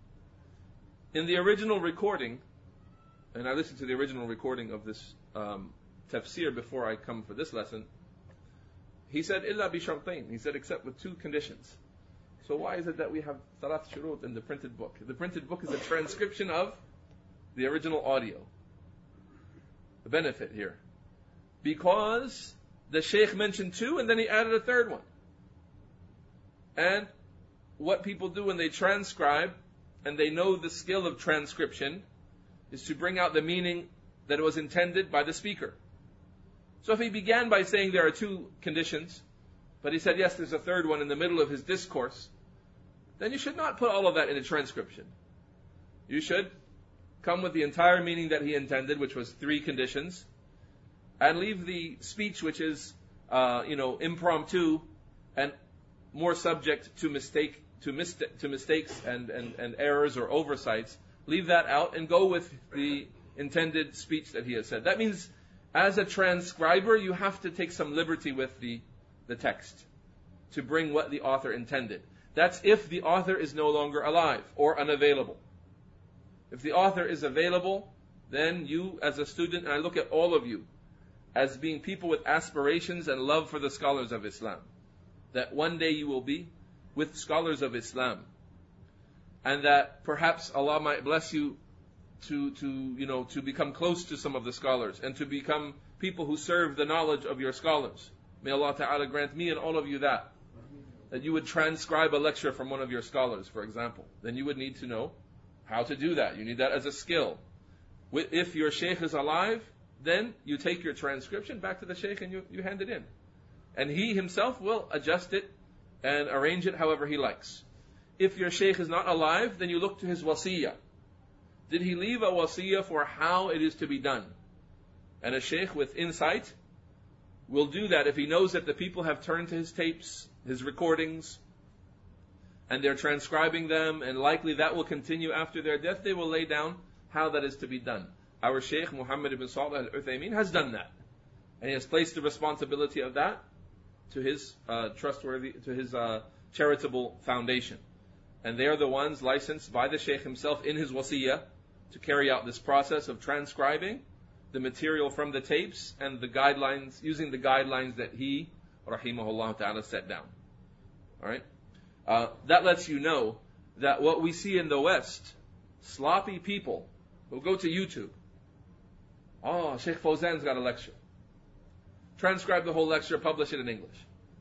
in the original recording, and I listened to the original recording of this um, tafsir before I come for this lesson, he said, إِلَّا بِشَرْطَيْن. He said, except with two conditions. So why is it that we have thalath shurut in the printed book? The printed book is a transcription of the original audio. The benefit here. Because the Shaykh mentioned two, and then he added a third one. And what people do when they transcribe, and they know the skill of transcription, is to bring out the meaning that was intended by the speaker. So if he began by saying there are two conditions, but he said, yes, there's a third one in the middle of his discourse, then you should not put all of that in a transcription. You should come with the entire meaning that he intended, which was three conditions, and leave the speech which is, uh, you know, impromptu and more subject to mistake, to, mista- to mistakes and, and, and errors or oversights. Leave that out and go with the intended speech that he has said. That means, as a transcriber, you have to take some liberty with the, the text to bring what the author intended. That's if the author is no longer alive or unavailable. If the author is available, then you, as a student, and I look at all of you as being people with aspirations and love for the scholars of Islam, that one day you will be with scholars of Islam, and that perhaps Allah might bless you to, to, you know, to become close to some of the scholars and to become people who serve the knowledge of your scholars. May Allah Ta'ala grant me and all of you that. That you would transcribe a lecture from one of your scholars, for example. Then you would need to know how to do that. You need that as a skill. If your shaykh is alive, then you take your transcription back to the shaykh and you, you hand it in. And he himself will adjust it and arrange it however he likes. If your shaykh is not alive, then you look to his wasiyah. Did he leave a wasiyah for how it is to be done? And a shaykh with insight will do that if he knows that the people have turned to his tapes, his recordings, and they're transcribing them, and likely that will continue after their death. They will lay down how that is to be done. Our Shaykh Muhammad ibn Salih al-Uthaymeen has done that. And he has placed the responsibility of that to his uh, trustworthy, to his uh, charitable foundation. And they are the ones licensed by the Shaykh himself in his wasiyah to carry out this process of transcribing the material from the tapes and the guidelines, using the guidelines that he, rahimahullah ta'ala, set down. Alright? Uh, that lets you know that what we see in the West, sloppy people We'll go to YouTube. Oh, Sheikh Fawzan's got a lecture. Transcribe the whole lecture, publish it in English.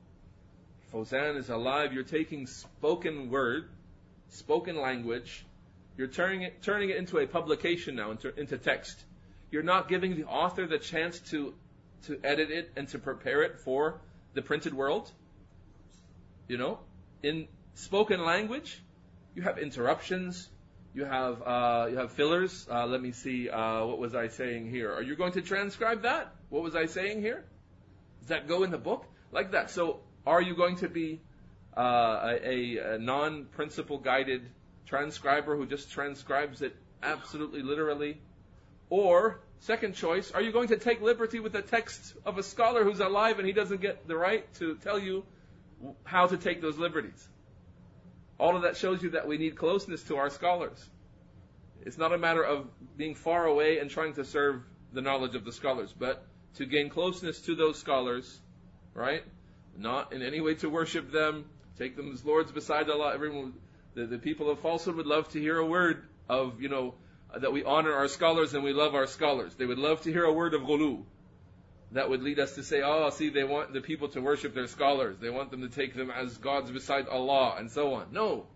Fawzan is alive. You're taking spoken word, spoken language. You're turning it, turning it into a publication now, into, into text. You're not giving the author the chance to, to edit it and to prepare it for the printed world. You know, in spoken language, you have interruptions. You have uh, you have fillers. Uh, let me see. Uh, what was I saying here? Are you going to transcribe that? What was I saying here? Does that go in the book? Like that. So are you going to be uh, a, a non-principle guided transcriber who just transcribes it absolutely literally? Or, second choice, are you going to take liberty with the text of a scholar who's alive and he doesn't get the right to tell you how to take those liberties? All of that shows you that we need closeness to our scholars. It's not a matter of being far away and trying to serve the knowledge of the scholars, but to gain closeness to those scholars, right? Not in any way to worship them, take them as lords beside Allah. Everyone, the, the people of falsehood would love to hear a word of, you know, that we honor our scholars and we love our scholars. They would love to hear a word of ghulu. That would lead us to say, oh, see, they want the people to worship their scholars. They want them to take them as gods beside Allah, and so on. No.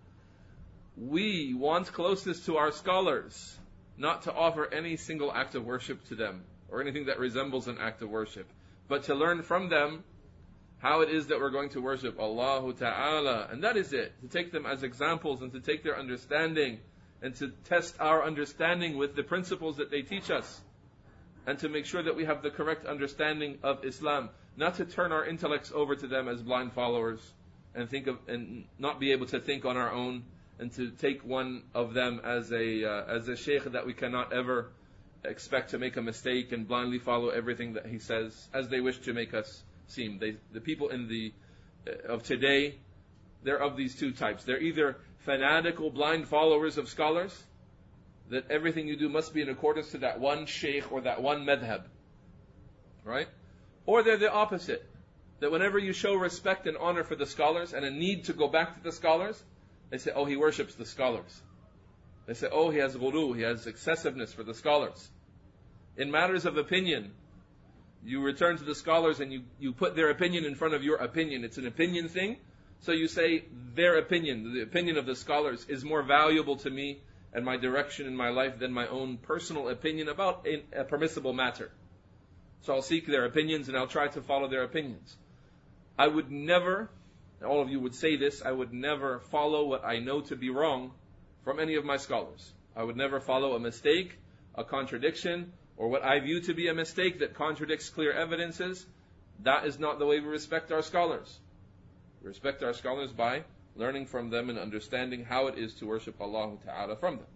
We want closeness to our scholars, not to offer any single act of worship to them, or anything that resembles an act of worship, but to learn from them how it is that we're going to worship Allah Ta'ala. And that is it. To take them as examples and to take their understanding and to test our understanding with the principles that they teach us. And to make sure that we have the correct understanding of Islam, not to turn our intellects over to them as blind followers, and think of and not be able to think on our own, and to take one of them as a uh, as a sheikh that we cannot ever expect to make a mistake and blindly follow everything that he says as they wish to make us seem. They, the people in the uh, of today, they're of these two types. They're either fanatical blind followers of scholars, that everything you do must be in accordance to that one sheikh or that one madhab. Right? Or they're the opposite. That whenever you show respect and honor for the scholars and a need to go back to the scholars, they say, oh, he worships the scholars. They say, oh, he has ghulu, he has excessiveness for the scholars. In matters of opinion, you return to the scholars and you, you put their opinion in front of your opinion. It's an opinion thing. So you say their opinion, the opinion of the scholars, is more valuable to me and my direction in my life than my own personal opinion about a, a permissible matter. So I'll seek their opinions and I'll try to follow their opinions. I would never, all of you would say this, I would never follow what I know to be wrong from any of my scholars. I would never follow a mistake, a contradiction, or what I view to be a mistake that contradicts clear evidences. That is not the way we respect our scholars. We respect our scholars by learning from them and understanding how it is to worship Allah Ta'ala from them.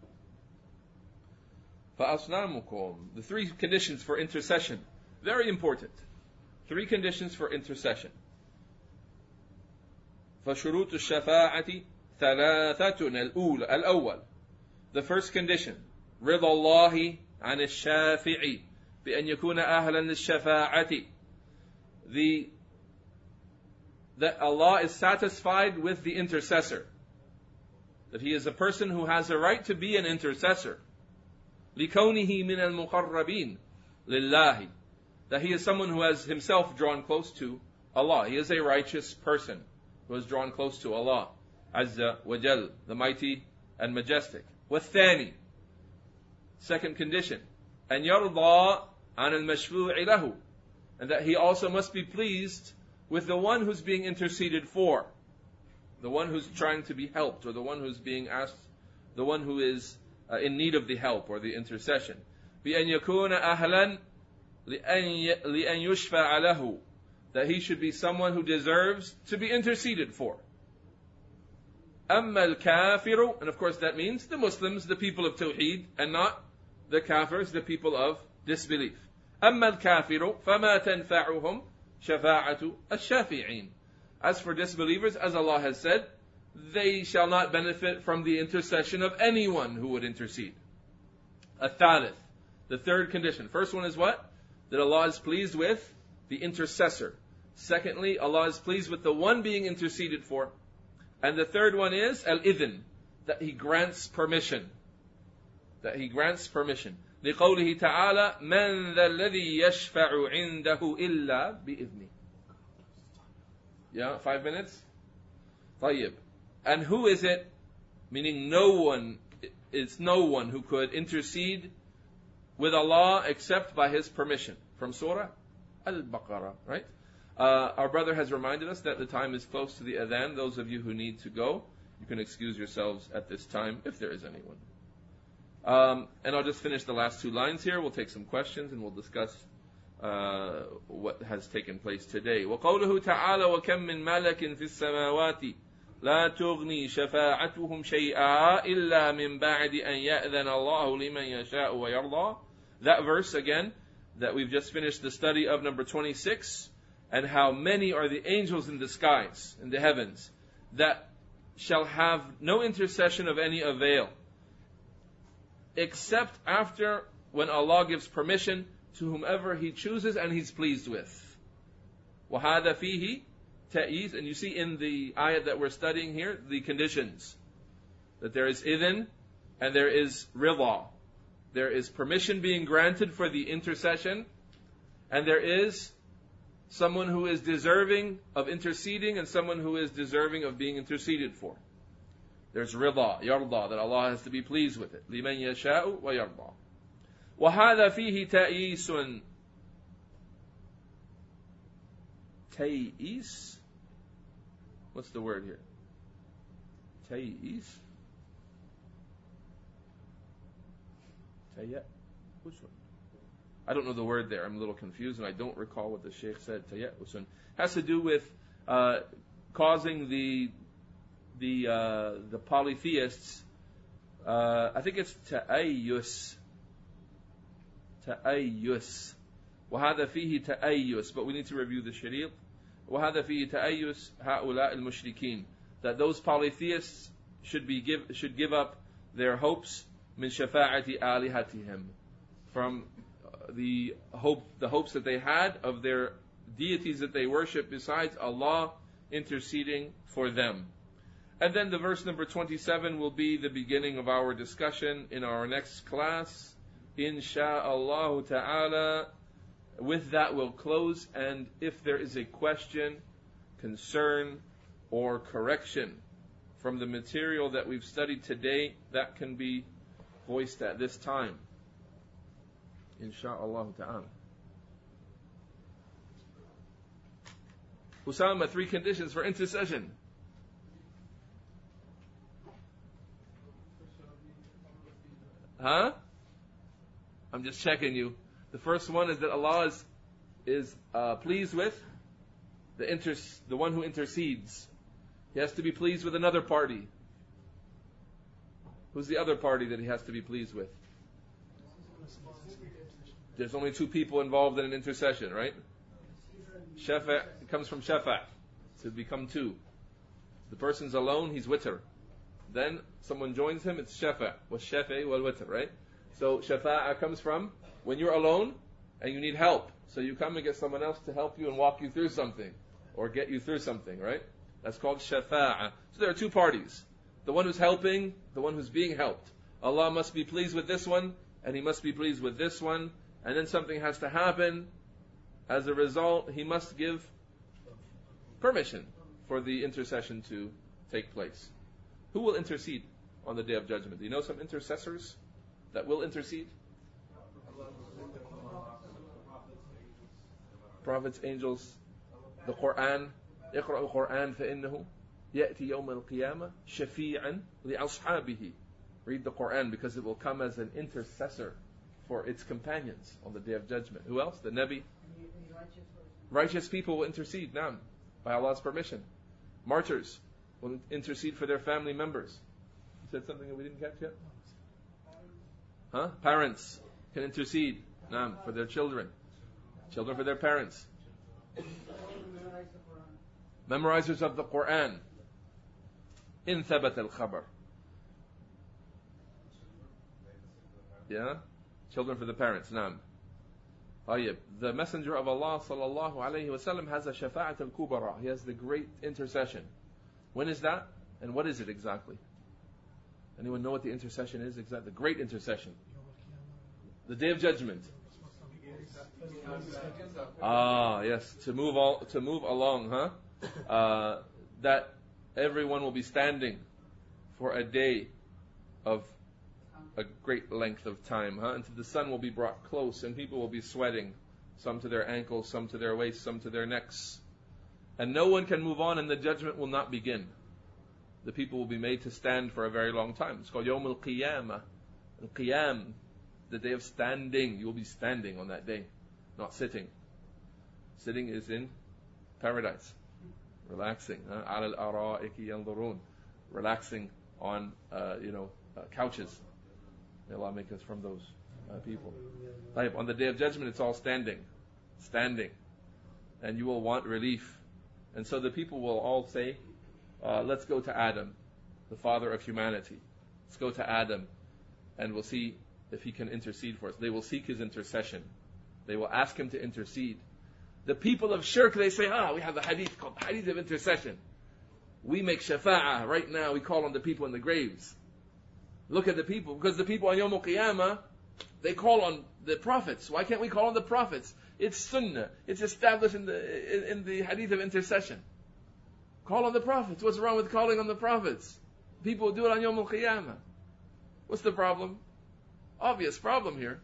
فَأَصْنَامُكُمْ, the three conditions for intercession. Very important. Three conditions for intercession. فَشُرُوطُ الشَّفَاعَةِ ثَلَاثَةٌ الْأُولَى الْأَوَّلِ. The first condition, رِضَى اللَّهِ عَنِ الشَّافِعِ بِأَنْ يَكُونَ أَهْلًا لِلشَّفَاعَةِ. The that Allah is satisfied with the intercessor. That he is a person who has a right to be an intercessor. لِكَوْنِهِ مِنَ الْمُقَرَّبِينَ لِلَّهِ. That he is someone who has himself drawn close to Allah. He is a righteous person who has drawn close to Allah Azza wa Jal, the mighty and majestic. وَالثَّانِي, second condition, أَنْ يَرْضَى عَنَ الْمَشْفُوعِ لَهُ. And that he also must be pleased with the one who's being interceded for, the one who's trying to be helped, or the one who's being asked, the one who is uh, in need of the help or the intercession. بِأَنْ يَكُونَ أَهْلًا لِأَنْ يُشْفَعَ لَهُ. That he should be someone who deserves to be interceded for. أَمَّا الْكَافِرُ, and of course that means the Muslims, the people of Tawheed, and not the Kafirs, the people of disbelief. أَمَّا الْكَافِرُ فَمَا تَنْفَعُهُمْ شَفَاعَةُ الشَّافِعِينَ. As for disbelievers, as Allah has said, they shall not benefit from the intercession of anyone who would intercede. الثالث, the third condition. First one is what? That Allah is pleased with the intercessor. Secondly, Allah is pleased with the one being interceded for. And the third one is al-idhn, that He grants permission. that He grants permission. لِقَوْلِهِ تَعَالَى مَنْ ذَا الَّذِي يَشْفَعُ عِنْدَهُ إِلَّا بِإِذْنِهِ. Yeah, five minutes? طيب. And who is it? Meaning no one, it's no one who could intercede with Allah except by His permission. From Surah Al-Baqarah, right? Uh, our brother has reminded us that the time is close to the adhan. Those of you who need to go, you can excuse yourselves at this time, if there is anyone. Um, and I'll just finish the last two lines here. We'll take some questions and we'll discuss uh, what has taken place today. وَقَوْلُهُ تَعَالَى وَكَمْ مِنْ مَلَكٍ فِي السَّمَاوَاتِ لَا تُغْنِي شَفَاعَتُهُمْ شَيْئًا إِلَّا مِنْ بَعْدِ أَنْ يَأْذَنَ اللَّهُ لِمَنْ يَشَاءُ وَيَرْضَى. That verse again, that we've just finished the study of, number twenty-six, and how many are the angels in the skies, in the heavens, that shall have no intercession of any avail, except after when Allah gives permission to whomever He chooses and He's pleased with. وَهَذَا فِيهِ تَأْيِيز. And you see in the ayat that we're studying here, the conditions. That there is idhin and there is ridha. There is permission being granted for the intercession, and there is someone who is deserving of interceding and someone who is deserving of being interceded for. There's rida, yarda, that Allah has to be pleased with it. لِمَنْ يَشَاءُ وَيَرْضَى. وَهَذَا فِيهِ تَأْيِيسٌ. تَيْئِيس? What's the word here? تَيْئِيس? Tayya? Which one? I don't know the word there. I'm a little confused and I don't recall what the Shaykh said. Tayya'usun. Has to do with uh, causing the the uh, the polytheists, uh, I think it's ta'ayyus. Ta'ayyus. وَهَذَا فِيهِ تَأَيُّس. But we need to review the shariq. وَهَذَا فِيهِ تَأَيُّس هَؤُلَاءِ الْمُشْرِكِينَ. That those polytheists should be give should give up their hopes min shafa'ati alihatihim, from the hope the hopes that they had of their deities that they worship besides Allah interceding for them. And then the verse number twenty-seven will be the beginning of our discussion in our next class, insha'Allah ta'ala. With that we'll close, and if there is a question, concern, or correction from the material that we've studied today, that can be voiced at this time, insha'Allah ta'ala. Usama, three conditions for intercession. Huh? I'm just checking you. The first one is that Allah is, is uh, pleased with the inter- the one who intercedes. He has to be pleased with another party. Who's the other party that he has to be pleased with? There's only two people involved in an intercession, right? Shafa' comes from shafa', to become two. The person's alone, he's witr. Then someone joins him, it's shafa'. Was shafa'i wal witr, right? So shafa'a comes from when you're alone and you need help. So you come and get someone else to help you and walk you through something, or get you through something, right? That's called shafa'a. So there are two parties. The one who's helping, the one who's being helped. Allah must be pleased with this one, and He must be pleased with this one, and then something has to happen. As a result, He must give permission for the intercession to take place. Who will intercede on the Day of Judgment? Do you know some intercessors that will intercede? Prophets, angels, the Quran. اقرأوا القرآن فإنه يأتي يوم القيامة شفيعا لأصحابه. Read the Quran because it will come as an intercessor for its companions on the Day of Judgment. Who else? The Nabi. Righteous people will intercede, naam, by Allah's permission. Martyrs will intercede for their family members. You said something that we didn't catch yet? Huh? Parents can intercede, naam, for their children. Children for their parents. Memorizers of the Quran. In thabat al-khabar. Yeah? Children for the parents, naam. Tayyib. The Messenger of Allah sallallahu alayhi wa sallam has a shafa'at al-kubara. He has the great intercession. When is that? And what is it exactly? Anyone know what the intercession is? Exactly. The great intercession. The Day of Judgment. Ah, yes. To move all, to move along, huh? Uh, that everyone will be standing for a day of a great length of time, huh? Until the sun will be brought close and people will be sweating, some to their ankles, some to their waists, some to their necks. And no one can move on and the judgment will not begin. The people will be made to stand for a very long time. It's called Yawm al-Qiyamah. Al-Qiyam, the day of standing. You will be standing on that day, not sitting. Sitting is in paradise. Relaxing. عَلَى الْأَرَائِكِ يَنْظُرُونَ. Relaxing on, uh, you know, uh, couches. May Allah make us from those uh, people. Like, on the Day of Judgment, it's all standing. Standing. And you will want relief. And so the people will all say, uh, let's go to Adam, the father of humanity. Let's go to Adam and we'll see if he can intercede for us. They will seek his intercession. They will ask him to intercede. The people of shirk, they say, ah, we have a hadith called Hadith of Intercession. We make shafa'ah. Right now we call on the people in the graves. Look at the people, because the people on Yawm al-Qiyamah, they call on the prophets. Why can't we call on the prophets? It's sunnah. It's established in the in, in the hadith of intercession. Call on the prophets. What's wrong with calling on the prophets? People do it on Yawm al-Qiyamah. What's the problem? Obvious problem here.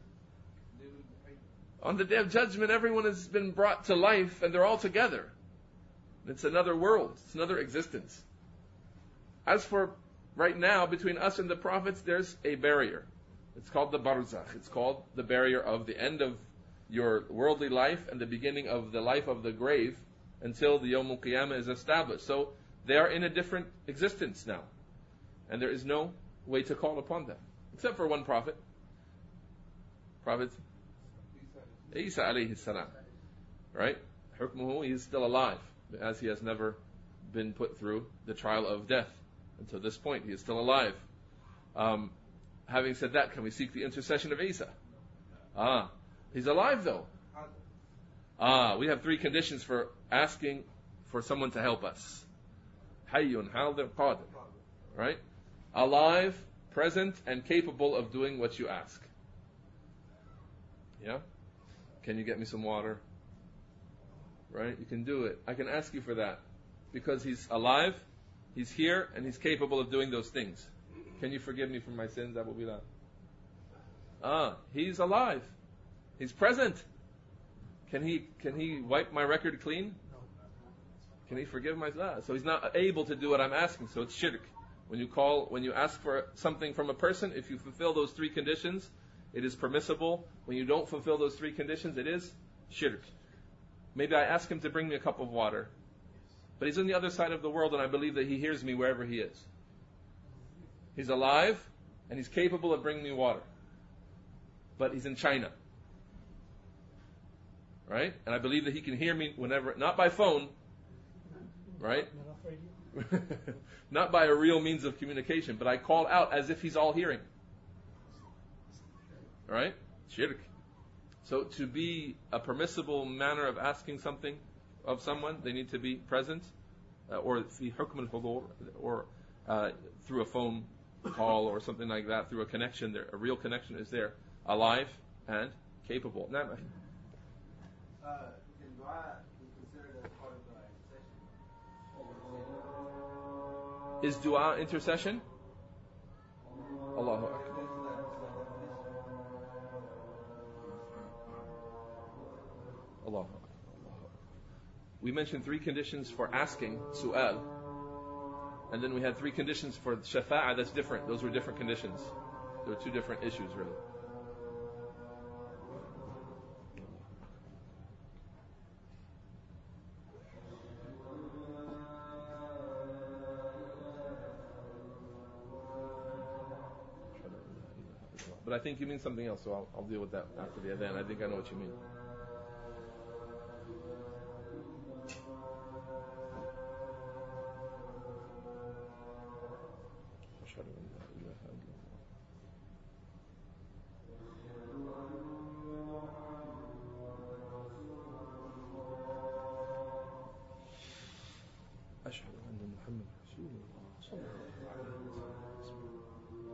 On the Day of Judgment, everyone has been brought to life and they're all together. It's another world. It's another existence. As for right now, between us and the prophets, there's a barrier. It's called the barzakh. It's called the barrier of the end of your worldly life and the beginning of the life of the grave until the Yawm al-Qiyamah is established. So they are in a different existence now. And there is no way to call upon them. Except for one prophet. Prophet Isa alayhi salam. Right? Hukmuhu, he is still alive, as he has never been put through the trial of death. Until this point, he is still alive. Um, having said that, can we seek the intercession of Isa? Ah, he's alive though. Ah, we have three conditions for asking for someone to help us. Hayyun, hadir, qadir. Right? Alive, present, and capable of doing what you ask. Yeah? Can you get me some water? Right? You can do it. I can ask you for that. Because he's alive, he's here, and he's capable of doing those things. Can you forgive me for my sins, Abu Bilal? Ah, he's alive. He's present. Can he can he wipe my record clean? Can he forgive my sins? So he's not able to do what I'm asking, so it's shirk. When you call, when you ask for something from a person, if you fulfill those three conditions, it is permissible. When you don't fulfill those three conditions, it is shirk. Maybe I ask him to bring me a cup of water, but he's on the other side of the world and I believe that he hears me wherever he is. He's alive and he's capable of bringing me water. But he's in China. Right? And I believe that he can hear me whenever, not by phone, right? Not by a real means of communication, but I call out as if he's all hearing. Right? Shirk. So to be a permissible manner of asking something of someone, they need to be present, uh, or fi hukm al-hudur, or uh, through a phone call or something like that, through a connection. There, a real connection is there, alive and capable. Now, Uh, can dua be considered as part of the intercession? is dua intercession? Allahu Akbar. Allahu Akbar. We mentioned three conditions for asking, su'al. And then we had three conditions for shafa'ah, that's different. Those were different conditions. There were two different issues, really. But I think you mean something else, so I'll, I'll deal with that after the adhan. I think I know what you mean. أشهد أن محمد رسول الله صلى الله عليه وسلم.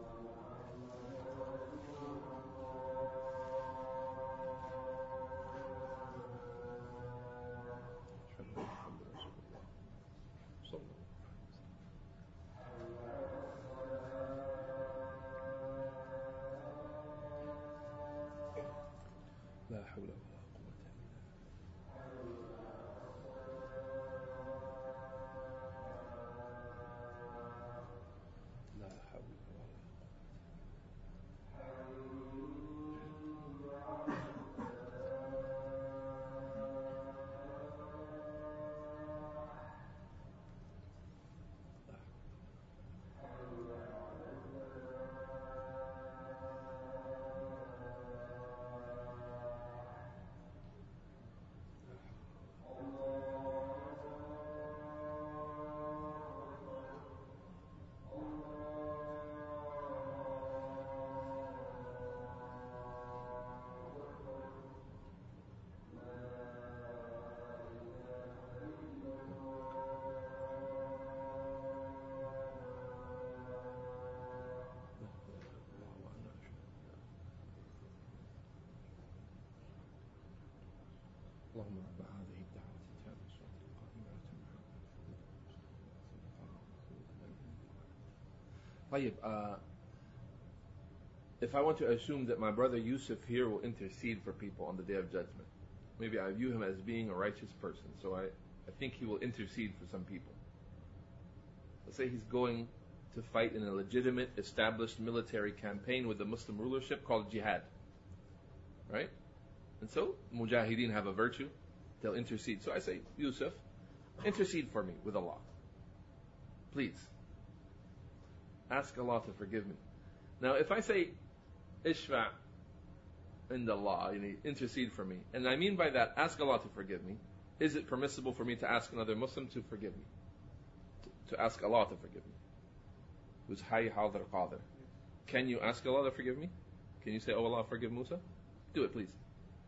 طيب, uh, if I want to assume that my brother Yusuf here will intercede for people on the Day of Judgment, maybe I view him as being a righteous person, so I, I think he will intercede for some people. Let's say he's going to fight in a legitimate, established military campaign with the Muslim rulership called jihad. Right? And so, mujahideen have a virtue. They'll intercede. So I say, Yusuf, intercede for me with Allah. Please. Ask Allah to forgive me. Now, if I say, Ishfa' inda Allah, you know, intercede for me, and I mean by that, ask Allah to forgive me, is it permissible for me to ask another Muslim to forgive me? To, to ask Allah to forgive me? Who's Hayy Hadir Qadir? Can you ask Allah to forgive me? Can you say, oh Allah, forgive Musa? Do it, please.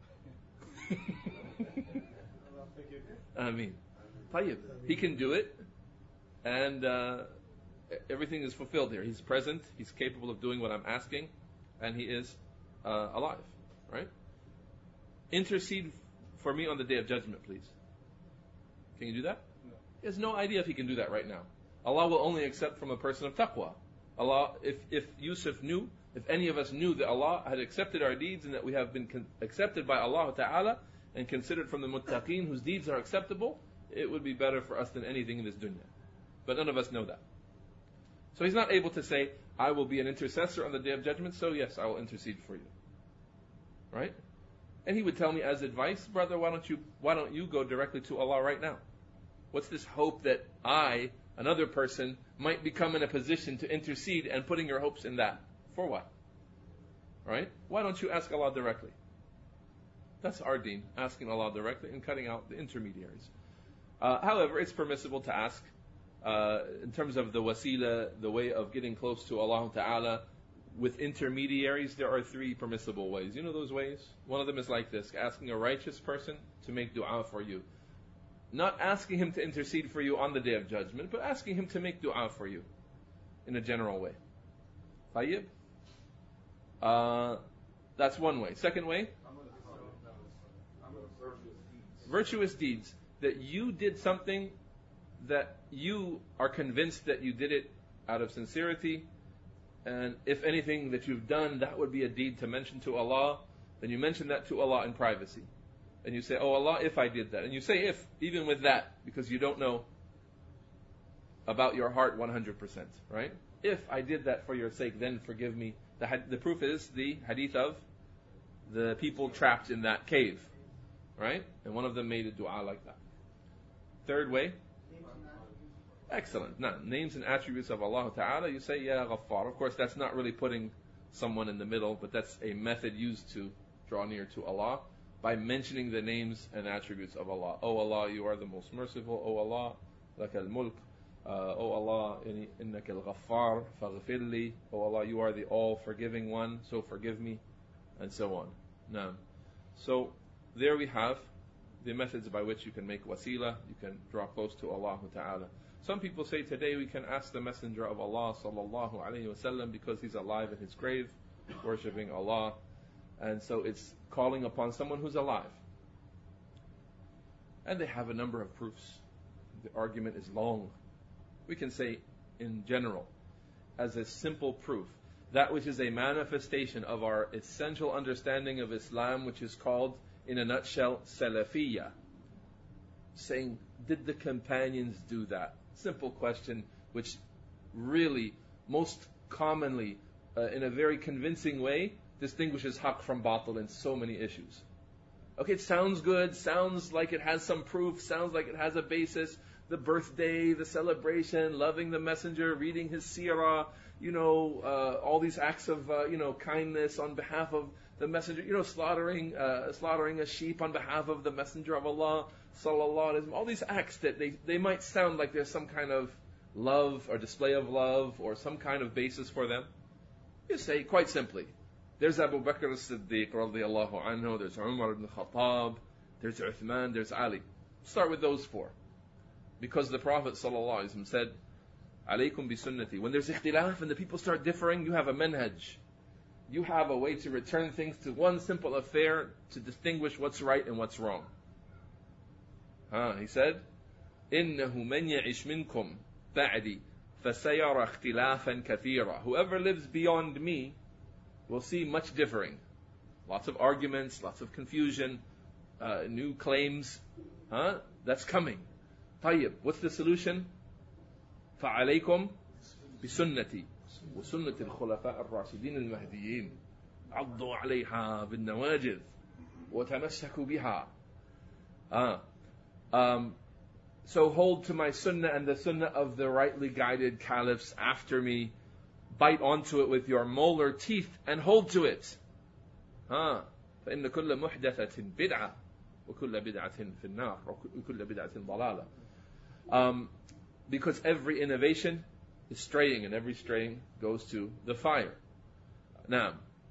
I mean, Tayyib. He can do it, and uh, everything is fulfilled here. He's present, he's capable of doing what I'm asking, and he is uh, alive, right? Intercede for me on the Day of Judgment, please. Can you do that? No. He has no idea if he can do that right now. Allah will only accept from a person of taqwa. Allah, if, if Yusuf knew, if any of us knew that Allah had accepted our deeds and that we have been con- accepted by Allah Ta'ala and considered from the muttaqeen whose deeds are acceptable, it would be better for us than anything in this dunya. But none of us know that. So he's not able to say, I will be an intercessor on the Day of Judgment, so yes, I will intercede for you. Right? And he would tell me as advice, brother, why don't you why don't you go directly to Allah right now? What's this hope that I, another person, might become in a position to intercede, and putting your hopes in that? For what? Right? Why don't you ask Allah directly? That's our deen, asking Allah directly and cutting out the intermediaries. Uh, however, it's permissible to ask, uh, in terms of the wasila, the way of getting close to Allah Ta'ala, with intermediaries, there are three permissible ways. You know those ways? One of them is like this, asking a righteous person to make dua for you. Not asking him to intercede for you on the Day of Judgment, but asking him to make dua for you in a general way. Tayyib? Uh, that's one way. Second way? Virtuous deeds. That you did something that you are convinced that you did it out of sincerity, and if anything that you've done, that would be a deed to mention to Allah, then you mention that to Allah in privacy. And you say, oh Allah, if I did that. And you say if, even with that, because you don't know about your heart one hundred percent, right? If I did that for your sake, then forgive me. The, had, the proof is the hadith of the people trapped in that cave, right? And one of them made a dua like that. Third way? Excellent. Now, names and attributes of Allah Ta'ala, you say, Ya Ghaffar. Of course, that's not really putting someone in the middle, but that's a method used to draw near to Allah by mentioning the names and attributes of Allah. Oh Allah, you are the most merciful. Oh Allah, laka al-mulk. Uh, oh Allah, innaka al-ghaffar, faghfir li. Oh Allah, you are the all-forgiving one, so forgive me, and so on. Now, so there we have the methods by which you can make wasila, you can draw close to Allah Ta'ala. Some people say today we can ask the Messenger of Allah Sallallahu Alaihi Wasallam because he's alive in his grave, worshipping Allah, and so it's calling upon someone who's alive. And they have a number of proofs. The argument is long. We can say in general, as a simple proof, that which is a manifestation of our essential understanding of Islam, which is called, in a nutshell, Salafiyya. Saying, did the companions do that? Simple question, which really, most commonly, uh, in a very convincing way, distinguishes haqq from batil in so many issues. Okay, it sounds good, sounds like it has some proof, sounds like it has a basis. The birthday, the celebration, loving the messenger, reading his seerah, you know, uh, all these acts of, uh, you know, kindness on behalf of the messenger, you know, slaughtering, uh, slaughtering a sheep on behalf of the messenger of Allah, sallallahu alaihi wasallam. All these acts that they, they might sound like there's some kind of love or display of love or some kind of basis for them. You say, quite simply, there's Abu Bakr as-Siddiq radiallahu anhu, there's Umar ibn Khattab, there's Uthman, there's Ali. Start with those four. Because the Prophet ﷺ said, alaykum bi sunnati. When there's ikhtilaf and the people start differing, you have a manhaj. You have a way to return things to one simple affair to distinguish what's right and what's wrong. Huh, he said, إِنَّهُ مَنْ يَعِشْ مِنْكُمْ بَعْدِي فَسَيَرَ اخْتِلَافًا كَثِيرًا. Whoever lives beyond me will see much differing. Lots of arguments, lots of confusion, uh, new claims. Huh? That's coming. طيب, what's the solution? فَعَلَيْكُمْ بِسُنَّتِي وَسُنَّةِ الْخُلَفَاءِ الرَّاشِدِينَ الْمَهْدِيِّينَ عَضُّوا عَلَيْهَا بِالنَّوَاجِذِ وَتَمَسَّكُوا بِهَا. Ah. Um, so hold to my sunnah and the sunnah of the rightly guided caliphs after me. Bite onto it with your molar teeth and hold to it. Ah. فإن كل محدثة بدعة وكل بدعة في النار وكل بدعة ضلالة. Um, because every innovation is straying, and every straying goes to the fire. Now,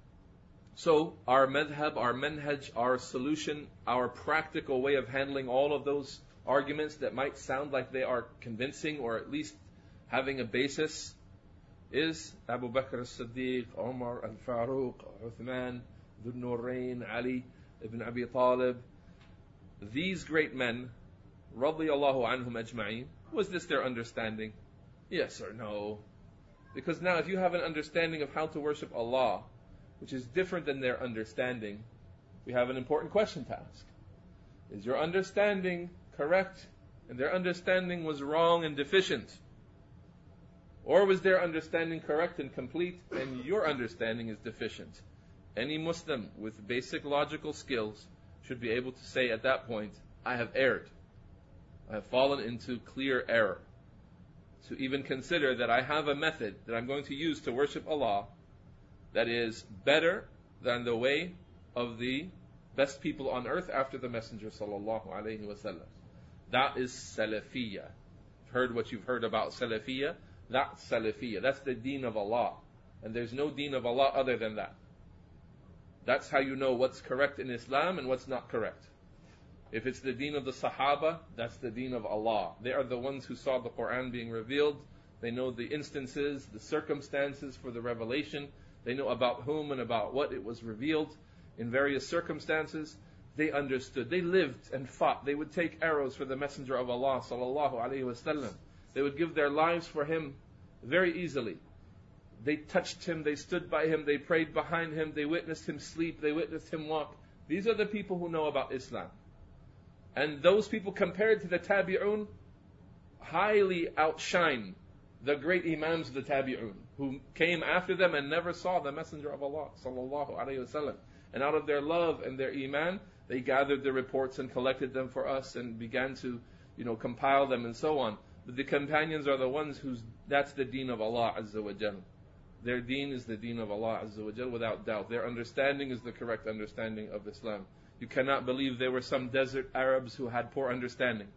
so our madhab, our manhaj, our solution, our practical way of handling all of those arguments that might sound like they are convincing or at least having a basis is Abu Bakr as-Siddiq, Umar al-Faruq, Uthman, Dhul Nurayn, Ali ibn Abi Talib. These great men, radiyallahu anhum ajma'in, was this their understanding? Yes or no? Because now if you have an understanding of how to worship Allah, which is different than their understanding, we have an important question to ask. Is your understanding correct and their understanding was wrong and deficient? Or was their understanding correct and complete and your understanding is deficient? Any Muslim with basic logical skills should be able to say at that point, I have erred. I have fallen into clear error. To even consider that I have a method that I'm going to use to worship Allah that is better than the way of the best people on earth after the Messenger sallallahu alaihi wasallam. That is Salafiyah. Heard what you've heard about Salafiyah? That's Salafiyah. That's the deen of Allah. And there's no deen of Allah other than that. That's how you know what's correct in Islam and what's not correct. If it's the deen of the Sahaba, that's the deen of Allah. They are the ones who saw the Quran being revealed. They know the instances, the circumstances for the revelation. They know about whom and about what it was revealed in various circumstances. They understood. They lived and fought. They would take arrows for the Messenger of Allah sallallahu alaihi wasallam. They would give their lives for him very easily. They touched him. They stood by him. They prayed behind him. They witnessed him sleep. They witnessed him walk. These are the people who know about Islam. And those people compared to the Tabi'un highly outshine the great Imams of the Tabi'un who came after them and never saw the Messenger of Allah sallallahu alaihi wasallam. And out of their love and their Iman, they gathered the reports and collected them for us and began to, you know, compile them and so on. But the companions are the ones whose, that's the deen of Allah Azza wa Jal. Their deen is the deen of Allah Azza wa Jal without doubt. Their understanding is the correct understanding of Islam. You cannot believe there were some desert Arabs who had poor understanding.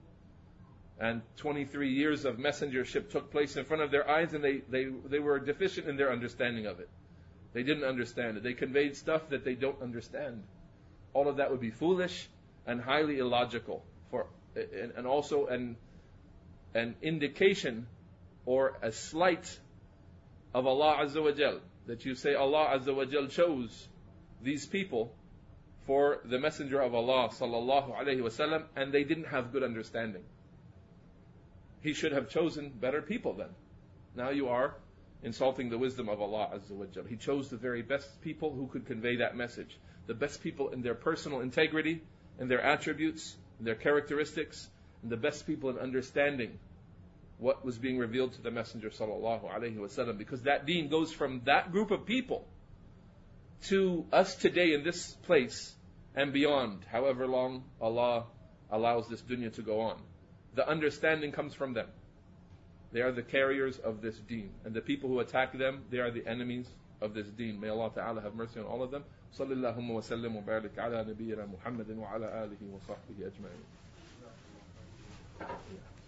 And twenty-three years of messengership took place in front of their eyes and they, they, they were deficient in their understanding of it. They didn't understand it. They conveyed stuff that they don't understand. All of that would be foolish and highly illogical. For, and, and also an, an indication or a slight of Allah Azza wa Jal. That you say Allah Azza wa Jal chose these people for the Messenger of Allah sallallahu alaihi wasallam, and they didn't have good understanding. He should have chosen better people then. Now you are insulting the wisdom of Allah Azza wa Jal. He chose the very best people who could convey that message. The best people in their personal integrity, and their attributes, and their characteristics, and the best people in understanding what was being revealed to the Messenger sallallahu alaihi wasallam. Because that deen goes from that group of people to us today in this place and beyond, however long Allah allows this dunya to go on. The understanding comes from them. They are the carriers of this deen. And the people who attack them, they are the enemies of this deen. May Allah Ta'ala have mercy on all of them. صلى اللهم وسلم وبارك على نبينا محمد وعلى آله وصحبه أجمعين.